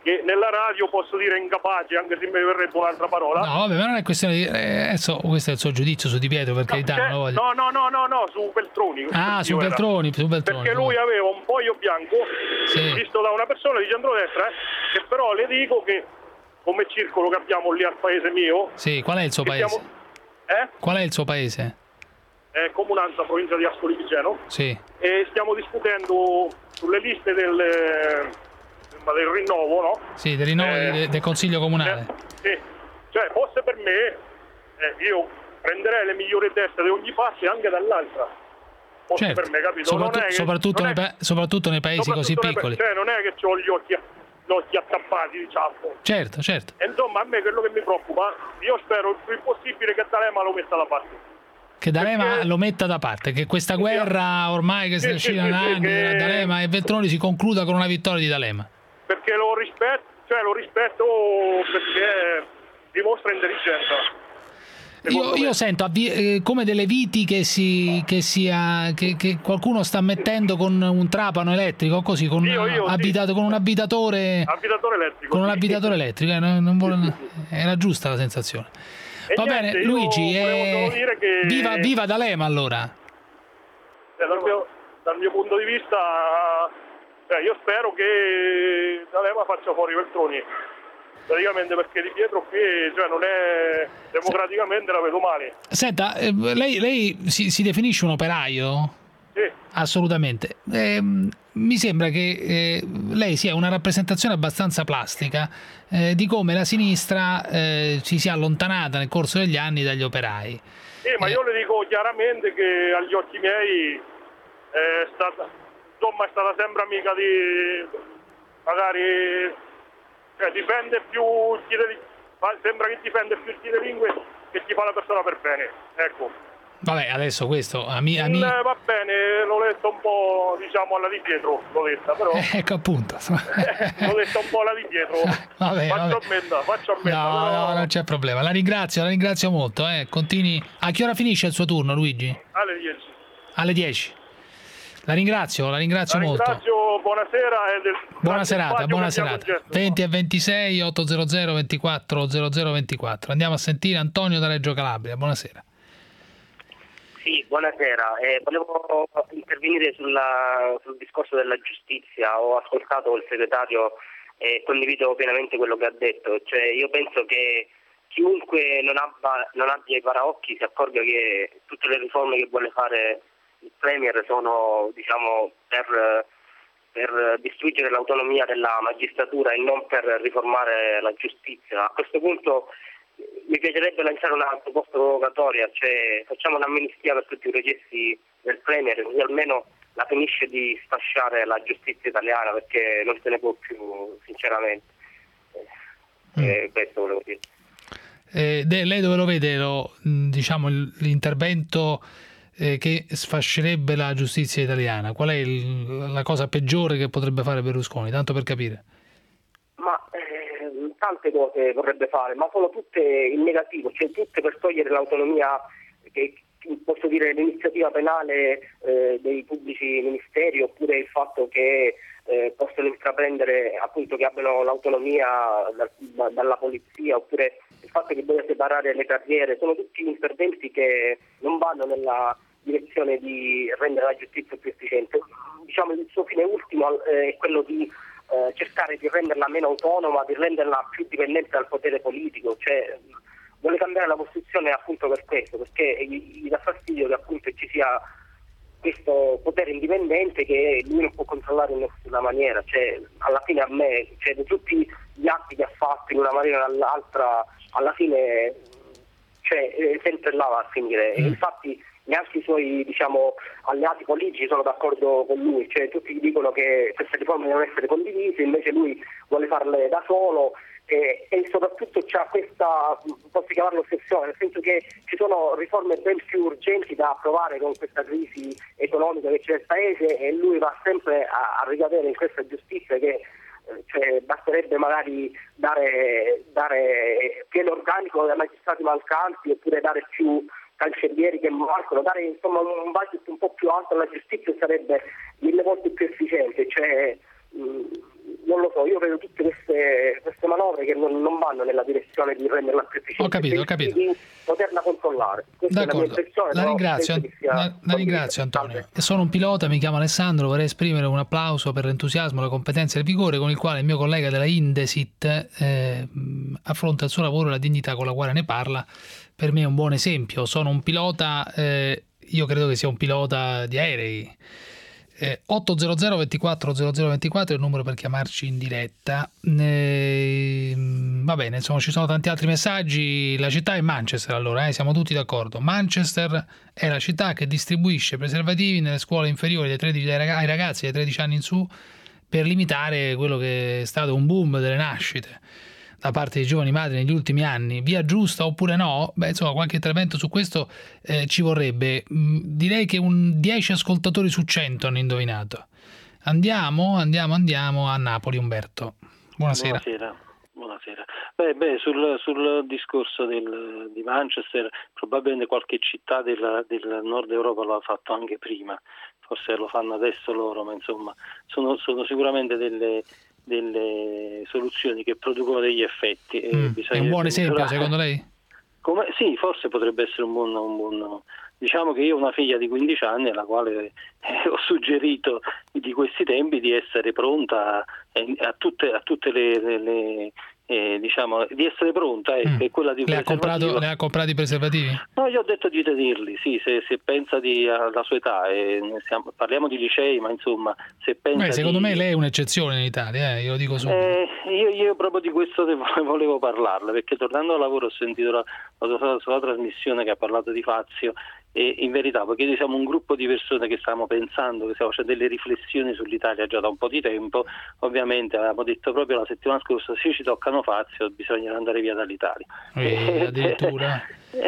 che nella radio posso dire incapace, anche se mi verrebbe un'altra parola. No, vabbè, ma non è questione di... adesso questo è il suo giudizio su Di Pietro, per carità. No, su Veltroni. Su Veltroni. Perché lui aveva un foglio bianco, visto da una persona di centrodestra, che però le dico che, come circolo che abbiamo lì al paese mio... Sì, qual è il suo paese? Qual è il suo paese? Comunanza, provincia di Ascoli Piceno. Sì. E stiamo discutendo sulle liste del rinnovo, no? Sì, del rinnovo del Consiglio Comunale. Sì, cioè fosse per me, io prenderei le migliori teste di ogni parte anche dall'altra. Fosse per me, capito? Soprattutto nei paesi così piccoli. Cioè non è che ho gli occhi attappati, diciamo. Certo. E insomma, a me quello che mi preoccupa, io spero il più possibile che D'Alema lo metta da parte. Che D'Alema lo metta da parte, che questa guerra ormai che si trascina da anni tra D'Alema e Veltroni si concluda con una vittoria di D'Alema. Perché lo rispetto perché dimostra intelligenza. Io sento come delle viti che qualcuno sta mettendo con un trapano elettrico, così con un abitatore elettrico. Con un abitatore elettrico, era giusta la sensazione. Va bene, Luigi, viva D'Alema allora. Dal mio punto di vista, io spero che D'Alema faccia fuori Veltroni, praticamente, perché Di Pietro qui non è democraticamente, la vedo male. Senta, lei si definisce un operaio? Sì. Assolutamente. Mi sembra che lei sia una rappresentazione abbastanza plastica di come la sinistra si sia allontanata nel corso degli anni dagli operai. Ma io le dico chiaramente che agli occhi miei è stata sempre amica di, magari, difende più sembra che difende più chi le lingue che chi fa la persona per bene, ecco. Vabbè, adesso questo va bene, l'ho letto un po', diciamo, alla Di Pietro, l'ho letta, però ecco, appunto. L'ho letta un po' alla Di Pietro. Faccio ammenda. No, non c'è problema. La ringrazio molto, continui. A che ora finisce il suo turno, Luigi? Alle 10. Alle 10. La ringrazio molto. Buonasera buona serata. 20 e 26 800 24 0024. Andiamo a sentire Antonio da Reggio Calabria. Buonasera. Sì, buonasera. Volevo intervenire sul discorso della giustizia. Ho ascoltato il segretario e condivido pienamente quello che ha detto. Cioè, io penso che chiunque non abbia i paraocchi si accorga che tutte le riforme che vuole fare il Premier sono, diciamo, per distruggere l'autonomia della magistratura e non per riformare la giustizia. A questo punto mi piacerebbe lanciare una proposta provocatoria, cioè facciamo un'amnistia per tutti i processi del Premier, così almeno la finisce di sfasciare la giustizia italiana, perché non se ne può più, sinceramente. Questo volevo dire. Lei dove lo vede l'intervento che sfascerebbe la giustizia italiana? Qual è la cosa peggiore che potrebbe fare Berlusconi, tanto per capire? Ma tante cose vorrebbe fare, ma sono tutte in negativo, cioè tutte per togliere l'autonomia, che posso dire l'iniziativa penale dei pubblici ministeri, oppure il fatto che possono intraprendere, appunto, che abbiano l'autonomia dalla polizia, oppure il fatto che bisogna separare le carriere. Sono tutti interventi che non vanno nella direzione di rendere la giustizia più efficiente. Diciamo, il suo fine ultimo è quello di cercare di renderla meno autonoma, di renderla più dipendente dal potere politico, cioè vuole cambiare la Costituzione appunto per questo, perché gli dà fastidio che appunto ci sia questo potere indipendente che lui non può controllare in nessuna maniera. Cioè, alla fine a me, di tutti gli atti che ha fatto in una maniera o nell'altra, alla fine sempre là va a finire. E infatti neanche i suoi, diciamo, alleati politici sono d'accordo con lui, cioè tutti gli dicono che queste riforme devono essere condivise, invece lui vuole farle da solo e soprattutto c'ha questa, posso chiamarlo ossessione, nel senso che ci sono riforme ben più urgenti da approvare con questa crisi economica che c'è nel paese, e lui va sempre a ricadere in questa giustizia che basterebbe magari dare pieno organico ai magistrati mancanti, oppure dare più cancellieri che mancano, dare insomma un budget un po' più alto alla giustizia sarebbe 1000 volte più efficiente. Cioè, non lo so, io vedo tutte queste manovre che non vanno nella direzione di renderla più efficiente, Ho capito. di poterla controllare. Questa è la mia impressione. La ringrazio Antonio. Sono un pilota, mi chiamo Alessandro, vorrei esprimere un applauso per l'entusiasmo, la competenza e il vigore con il quale il mio collega della Indesit affronta il suo lavoro e la dignità con la quale ne parla. Per me è un buon esempio. Sono un pilota, io credo che sia un pilota di aerei. 800 24 0024 è il numero per chiamarci in diretta. Va bene, insomma, ci sono tanti altri messaggi. La città è Manchester, allora siamo tutti d'accordo. Manchester è la città che distribuisce preservativi nelle scuole inferiori ai ragazzi dai 13 anni in su, per limitare quello che è stato un boom delle nascite da parte di giovani madri negli ultimi anni. Via giusta oppure no? Beh, insomma, qualche intervento su questo ci vorrebbe. Direi che 10 ascoltatori su 100 hanno indovinato. Andiamo a Napoli. Umberto, buonasera. Buonasera. Sul discorso di Manchester, probabilmente qualche città del nord Europa lo ha fatto anche prima, forse lo fanno adesso loro, ma insomma sono sicuramente delle soluzioni che producono degli effetti. È un buon esempio, secondo lei? Sì, forse potrebbe essere un buon. Diciamo che io ho una figlia di 15 anni alla quale ho suggerito di questi tempi di essere pronta a tutte le diciamo di essere pronta e quella di le ha comprati i preservativi? No, io ho detto di tenerli, sì, se pensa alla sua età, parliamo di licei, ma insomma se pensa secondo me lei è un'eccezione in Italia, io lo dico subito. Io proprio di questo volevo parlarle, perché tornando al lavoro ho sentito la sua trasmissione che ha parlato di Fazio, e in verità, perché noi siamo un gruppo di persone che stiamo pensando, che stiamo facendo delle riflessioni sull'Italia già da un po' di tempo, ovviamente avevamo detto proprio la settimana scorsa, se ci toccano Fazio bisogna andare via dall'Italia. Addirittura?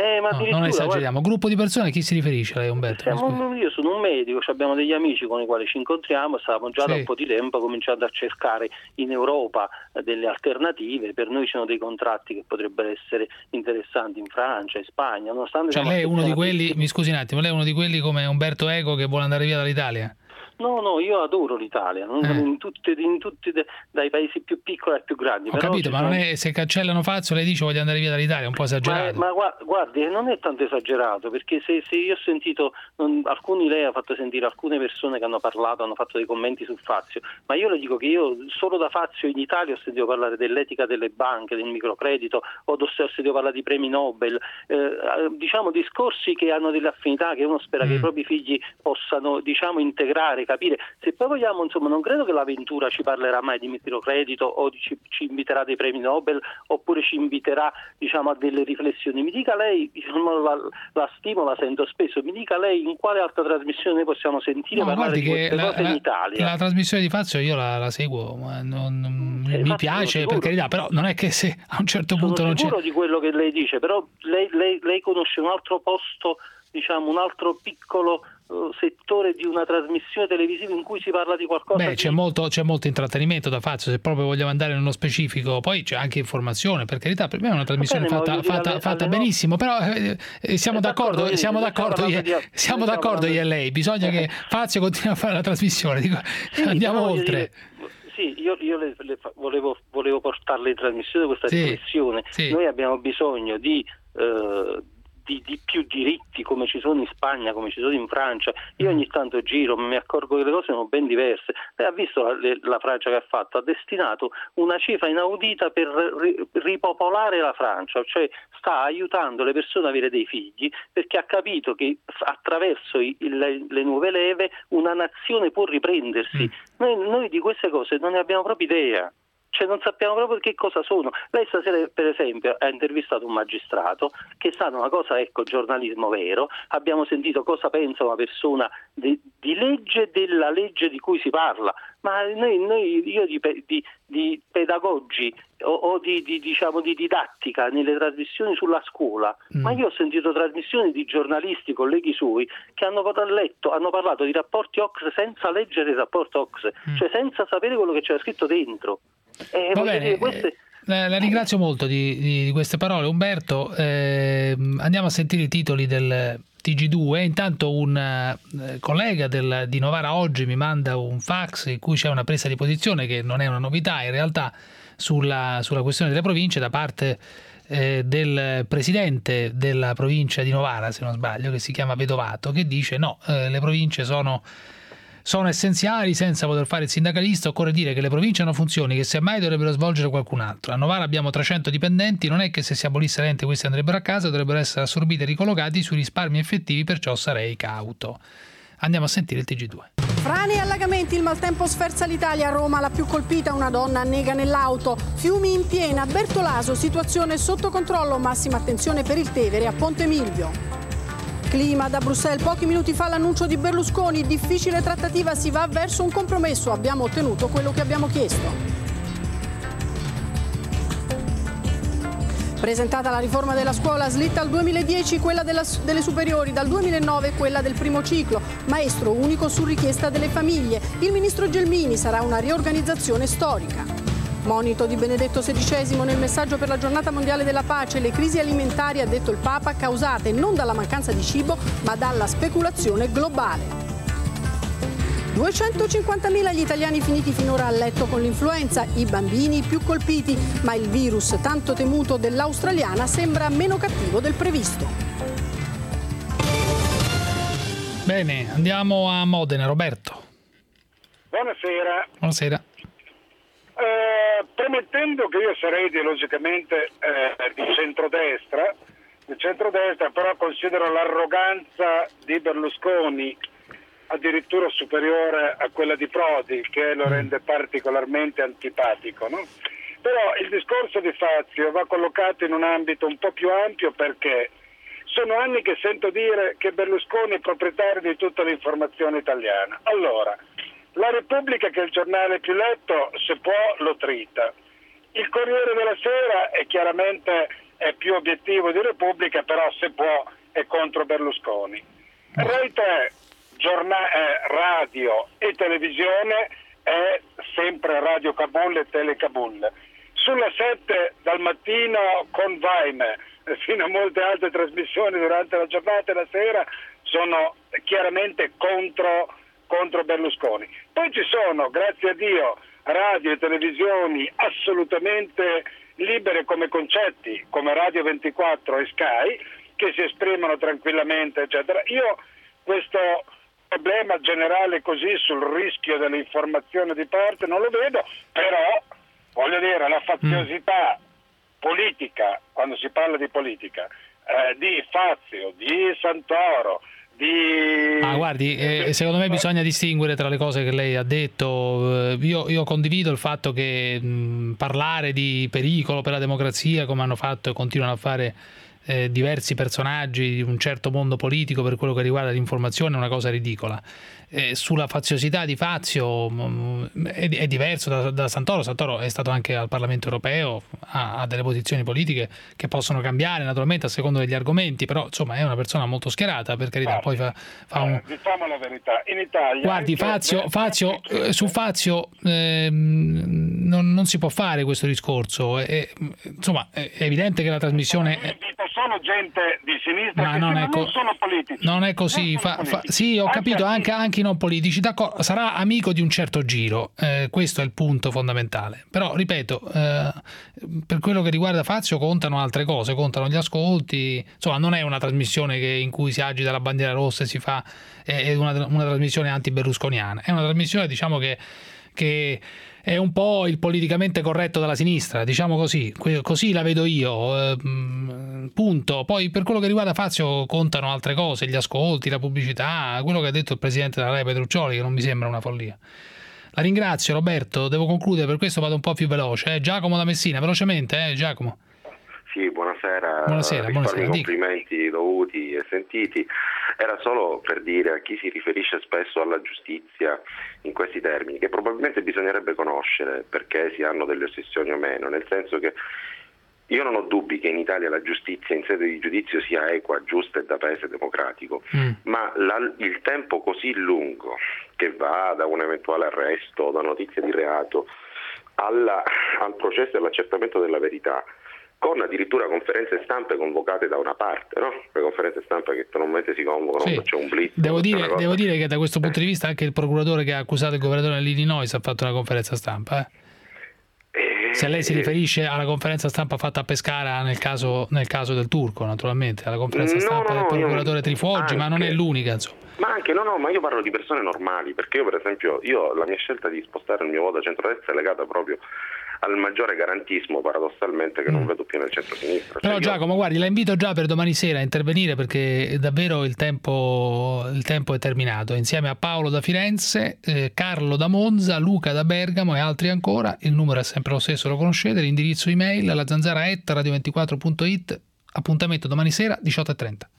Non esageriamo. Gruppo di persone, a chi si riferisce lei, Umberto? Io sono un medico, abbiamo degli amici con i quali ci incontriamo, stavamo già da un po' di tempo cominciando a cercare in Europa delle alternative. Per noi ci sono dei contratti che potrebbero essere interessanti in Francia, in Spagna, nonostante lei è uno di quelli, mi scusi un attimo, lei è uno di quelli come Umberto Eco che vuole andare via dall'Italia? No, io adoro l'Italia, in tutti dai paesi più piccoli ai più grandi. Ho capito, ma non è, se cancellano Fazio lei dice voglio andare via dall'Italia, è un po' esagerato. Ma guardi, non è tanto esagerato, perché se io ho sentito, lei ha fatto sentire alcune persone che hanno parlato, hanno fatto dei commenti su Fazio, ma io le dico che io solo da Fazio in Italia ho sentito parlare dell'etica delle banche, del microcredito, ho sentito parlare di premi Nobel, diciamo discorsi che hanno delle affinità che uno spera che i propri figli possano, diciamo, integrare, capire. Se poi vogliamo, insomma, non credo che l'avventura ci parlerà mai di microcredito o ci inviterà a dei premi Nobel, oppure ci inviterà, diciamo, a delle riflessioni. Mi dica lei, diciamo, la stimo, la sento spesso, mi dica lei in quale altra trasmissione noi possiamo sentire parlare di queste cose in Italia. La trasmissione di Fazio io la seguo, ma mi piace, per carità, però non è che se a un certo punto non c'è... Sono sicuro di quello che lei dice, però lei conosce un altro posto, diciamo, un altro piccolo settore di una trasmissione televisiva in cui si parla di qualcosa. C'è molto intrattenimento da Fazio, se proprio vogliamo andare nello specifico. Poi c'è anche informazione, per carità, per me è una trasmissione fatta benissimo, però siamo d'accordo io e lei, bisogna che Fazio continui a fare la trasmissione, andiamo oltre. Io volevo portarle in trasmissione questa riflessione. Noi abbiamo bisogno di più diritti, come ci sono in Spagna, come ci sono in Francia. Io ogni tanto giro, mi accorgo che le cose sono ben diverse. Lei ha visto la Francia che ha fatto? Ha destinato una cifra inaudita per ripopolare la Francia, cioè sta aiutando le persone ad avere dei figli, perché ha capito che attraverso le nuove leve una nazione può riprendersi. Noi di queste cose non ne abbiamo proprio idea. Cioè non sappiamo proprio che cosa sono. Lei stasera, per esempio, ha intervistato un magistrato, che è stata una cosa, giornalismo vero. Abbiamo sentito cosa pensa una persona di legge, della legge di cui si parla. Ma io di pedagogi o di didattica nelle trasmissioni sulla scuola, ma io ho sentito trasmissioni di giornalisti, colleghi suoi, che hanno parlato di rapporti OCSE senza leggere il rapporto OCSE, cioè senza sapere quello che c'era scritto dentro. Va bene, la ringrazio molto di queste parole, Umberto. Andiamo a sentire i titoli TG2. Intanto un collega di Novara Oggi mi manda un fax in cui c'è una presa di posizione che non è una novità in realtà sulla questione delle province da parte del presidente della provincia di Novara, se non sbaglio, che si chiama Vedovato, che dice no, le province sono essenziali senza poter fare il sindacalista. Occorre dire che le province hanno funzioni che semmai dovrebbero svolgere qualcun altro. A Novara abbiamo 300 dipendenti, non è che se si abolisse l'ente questi andrebbero a casa, dovrebbero essere assorbiti e ricollocati sui risparmi effettivi, perciò sarei cauto. Andiamo a sentire il TG2. Frane e allagamenti, il maltempo sferza l'Italia. A Roma la più colpita, una donna annega nell'auto. Fiumi in piena, Bertolaso, situazione sotto controllo, massima attenzione per il Tevere a Ponte Milvio. Clima da Bruxelles, pochi minuti fa l'annuncio di Berlusconi, difficile trattativa, si va verso un compromesso, abbiamo ottenuto quello che abbiamo chiesto. Presentata la riforma della scuola, slitta al 2010 quella delle superiori, dal 2009 quella del primo ciclo, maestro unico su richiesta delle famiglie. Il ministro Gelmini, sarà una riorganizzazione storica. Monito di Benedetto XVI nel messaggio per la giornata mondiale della pace, le crisi alimentari, ha detto il Papa, causate non dalla mancanza di cibo ma dalla speculazione globale. 250.000 gli italiani finiti finora a letto con l'influenza, i bambini più colpiti, ma il virus tanto temuto dell'australiana sembra meno cattivo del previsto. Bene, andiamo a Modena. Roberto. Buonasera. Buonasera. Premettendo che io sarei ideologicamente di centrodestra, però considero l'arroganza di Berlusconi addirittura superiore a quella di Prodi, che lo rende particolarmente antipatico, no? Però il discorso di Fazio va collocato in un ambito un po' più ampio, perché sono anni che sento dire che Berlusconi è proprietario di tutta l'informazione italiana. Allora, La Repubblica, che è il giornale più letto, se può lo trita. Il Corriere della Sera è chiaramente più obiettivo di Repubblica, però se può è contro Berlusconi. Rai 3, radio e televisione è sempre Radio Kabul e Tele Kabul. Sulla 7 dal mattino con Vaime fino a molte altre trasmissioni durante la giornata e la sera sono chiaramente contro Berlusconi. Poi ci sono, grazie a Dio, radio e televisioni assolutamente libere come concetti, come Radio 24 e Sky, che si esprimono tranquillamente, eccetera. Io questo problema generale così sul rischio dell'informazione di parte non lo vedo, però voglio dire, la faziosità politica, quando si parla di politica, di Fazio, di Santoro, guardi, secondo me bisogna distinguere tra le cose che lei ha detto. Io condivido il fatto che parlare di pericolo per la democrazia, come hanno fatto e continuano a fare diversi personaggi di un certo mondo politico per quello che riguarda l'informazione, è una cosa ridicola. Sulla faziosità di Fazio è diverso da Santoro. Santoro è stato anche al Parlamento europeo, ha delle posizioni politiche che possono cambiare naturalmente a seconda degli argomenti, però insomma è una persona molto schierata, per carità. Poi fa un... Diciamo la verità, in Italia... Guardi, su Fazio non si può fare questo discorso. Insomma, è evidente che la trasmissione... Sono gente di sinistra, ma che non sono politici. Non è così. Sì, ho capito, anche i non politici, d'accordo, sarà amico di un certo giro, questo è il punto fondamentale. Però, ripeto, per quello che riguarda Fazio contano altre cose, contano gli ascolti. Insomma, non è una trasmissione in cui si agita la bandiera rossa e si fa è una trasmissione anti-berlusconiana. È una trasmissione, diciamo, che è un po' il politicamente corretto della sinistra, diciamo così la vedo io, punto. Poi per quello che riguarda Fazio contano altre cose, gli ascolti, la pubblicità, quello che ha detto il presidente della Rai Petruccioli, che non mi sembra una follia. La ringrazio, Roberto, devo concludere, per questo vado un po' più veloce. Giacomo da Messina, velocemente, Giacomo. Sì, buonasera. Buonasera. Complimenti dovuti e sentiti. Era solo per dire a chi si riferisce spesso alla giustizia in questi termini che probabilmente bisognerebbe conoscere perché si hanno delle ossessioni o meno, nel senso che io non ho dubbi che in Italia la giustizia in sede di giudizio sia equa, giusta e da paese democratico, ma il tempo così lungo che va da un eventuale arresto, da notizia di reato al processo e all'accertamento della verità con addirittura conferenze stampe convocate da una parte, no? Le conferenze stampe che normalmente si convocano quando c'è un blitz. Devo dire che da questo punto di vista anche il procuratore che ha accusato il governatore dell'Illinois ha fatto una conferenza stampa. Se lei si riferisce alla conferenza stampa fatta a Pescara nel caso del Turco, naturalmente, alla conferenza stampa del procuratore Trifoggi, ma non è l'unica, insomma. Ma anche ma io parlo di persone normali, perché io per esempio la mia scelta di spostare il mio voto a centrodestra è legata proprio al maggiore garantismo, paradossalmente, che non vedo più nel centro-sinistra. Però Giacomo, guardi, la invito già per domani sera a intervenire, perché davvero il tempo è terminato. Insieme a Paolo da Firenze, Carlo da Monza, Luca da Bergamo e altri ancora. Il numero è sempre lo stesso, lo conoscete, l'indirizzo email lazanzara@radio24.it. Appuntamento domani sera 18:30.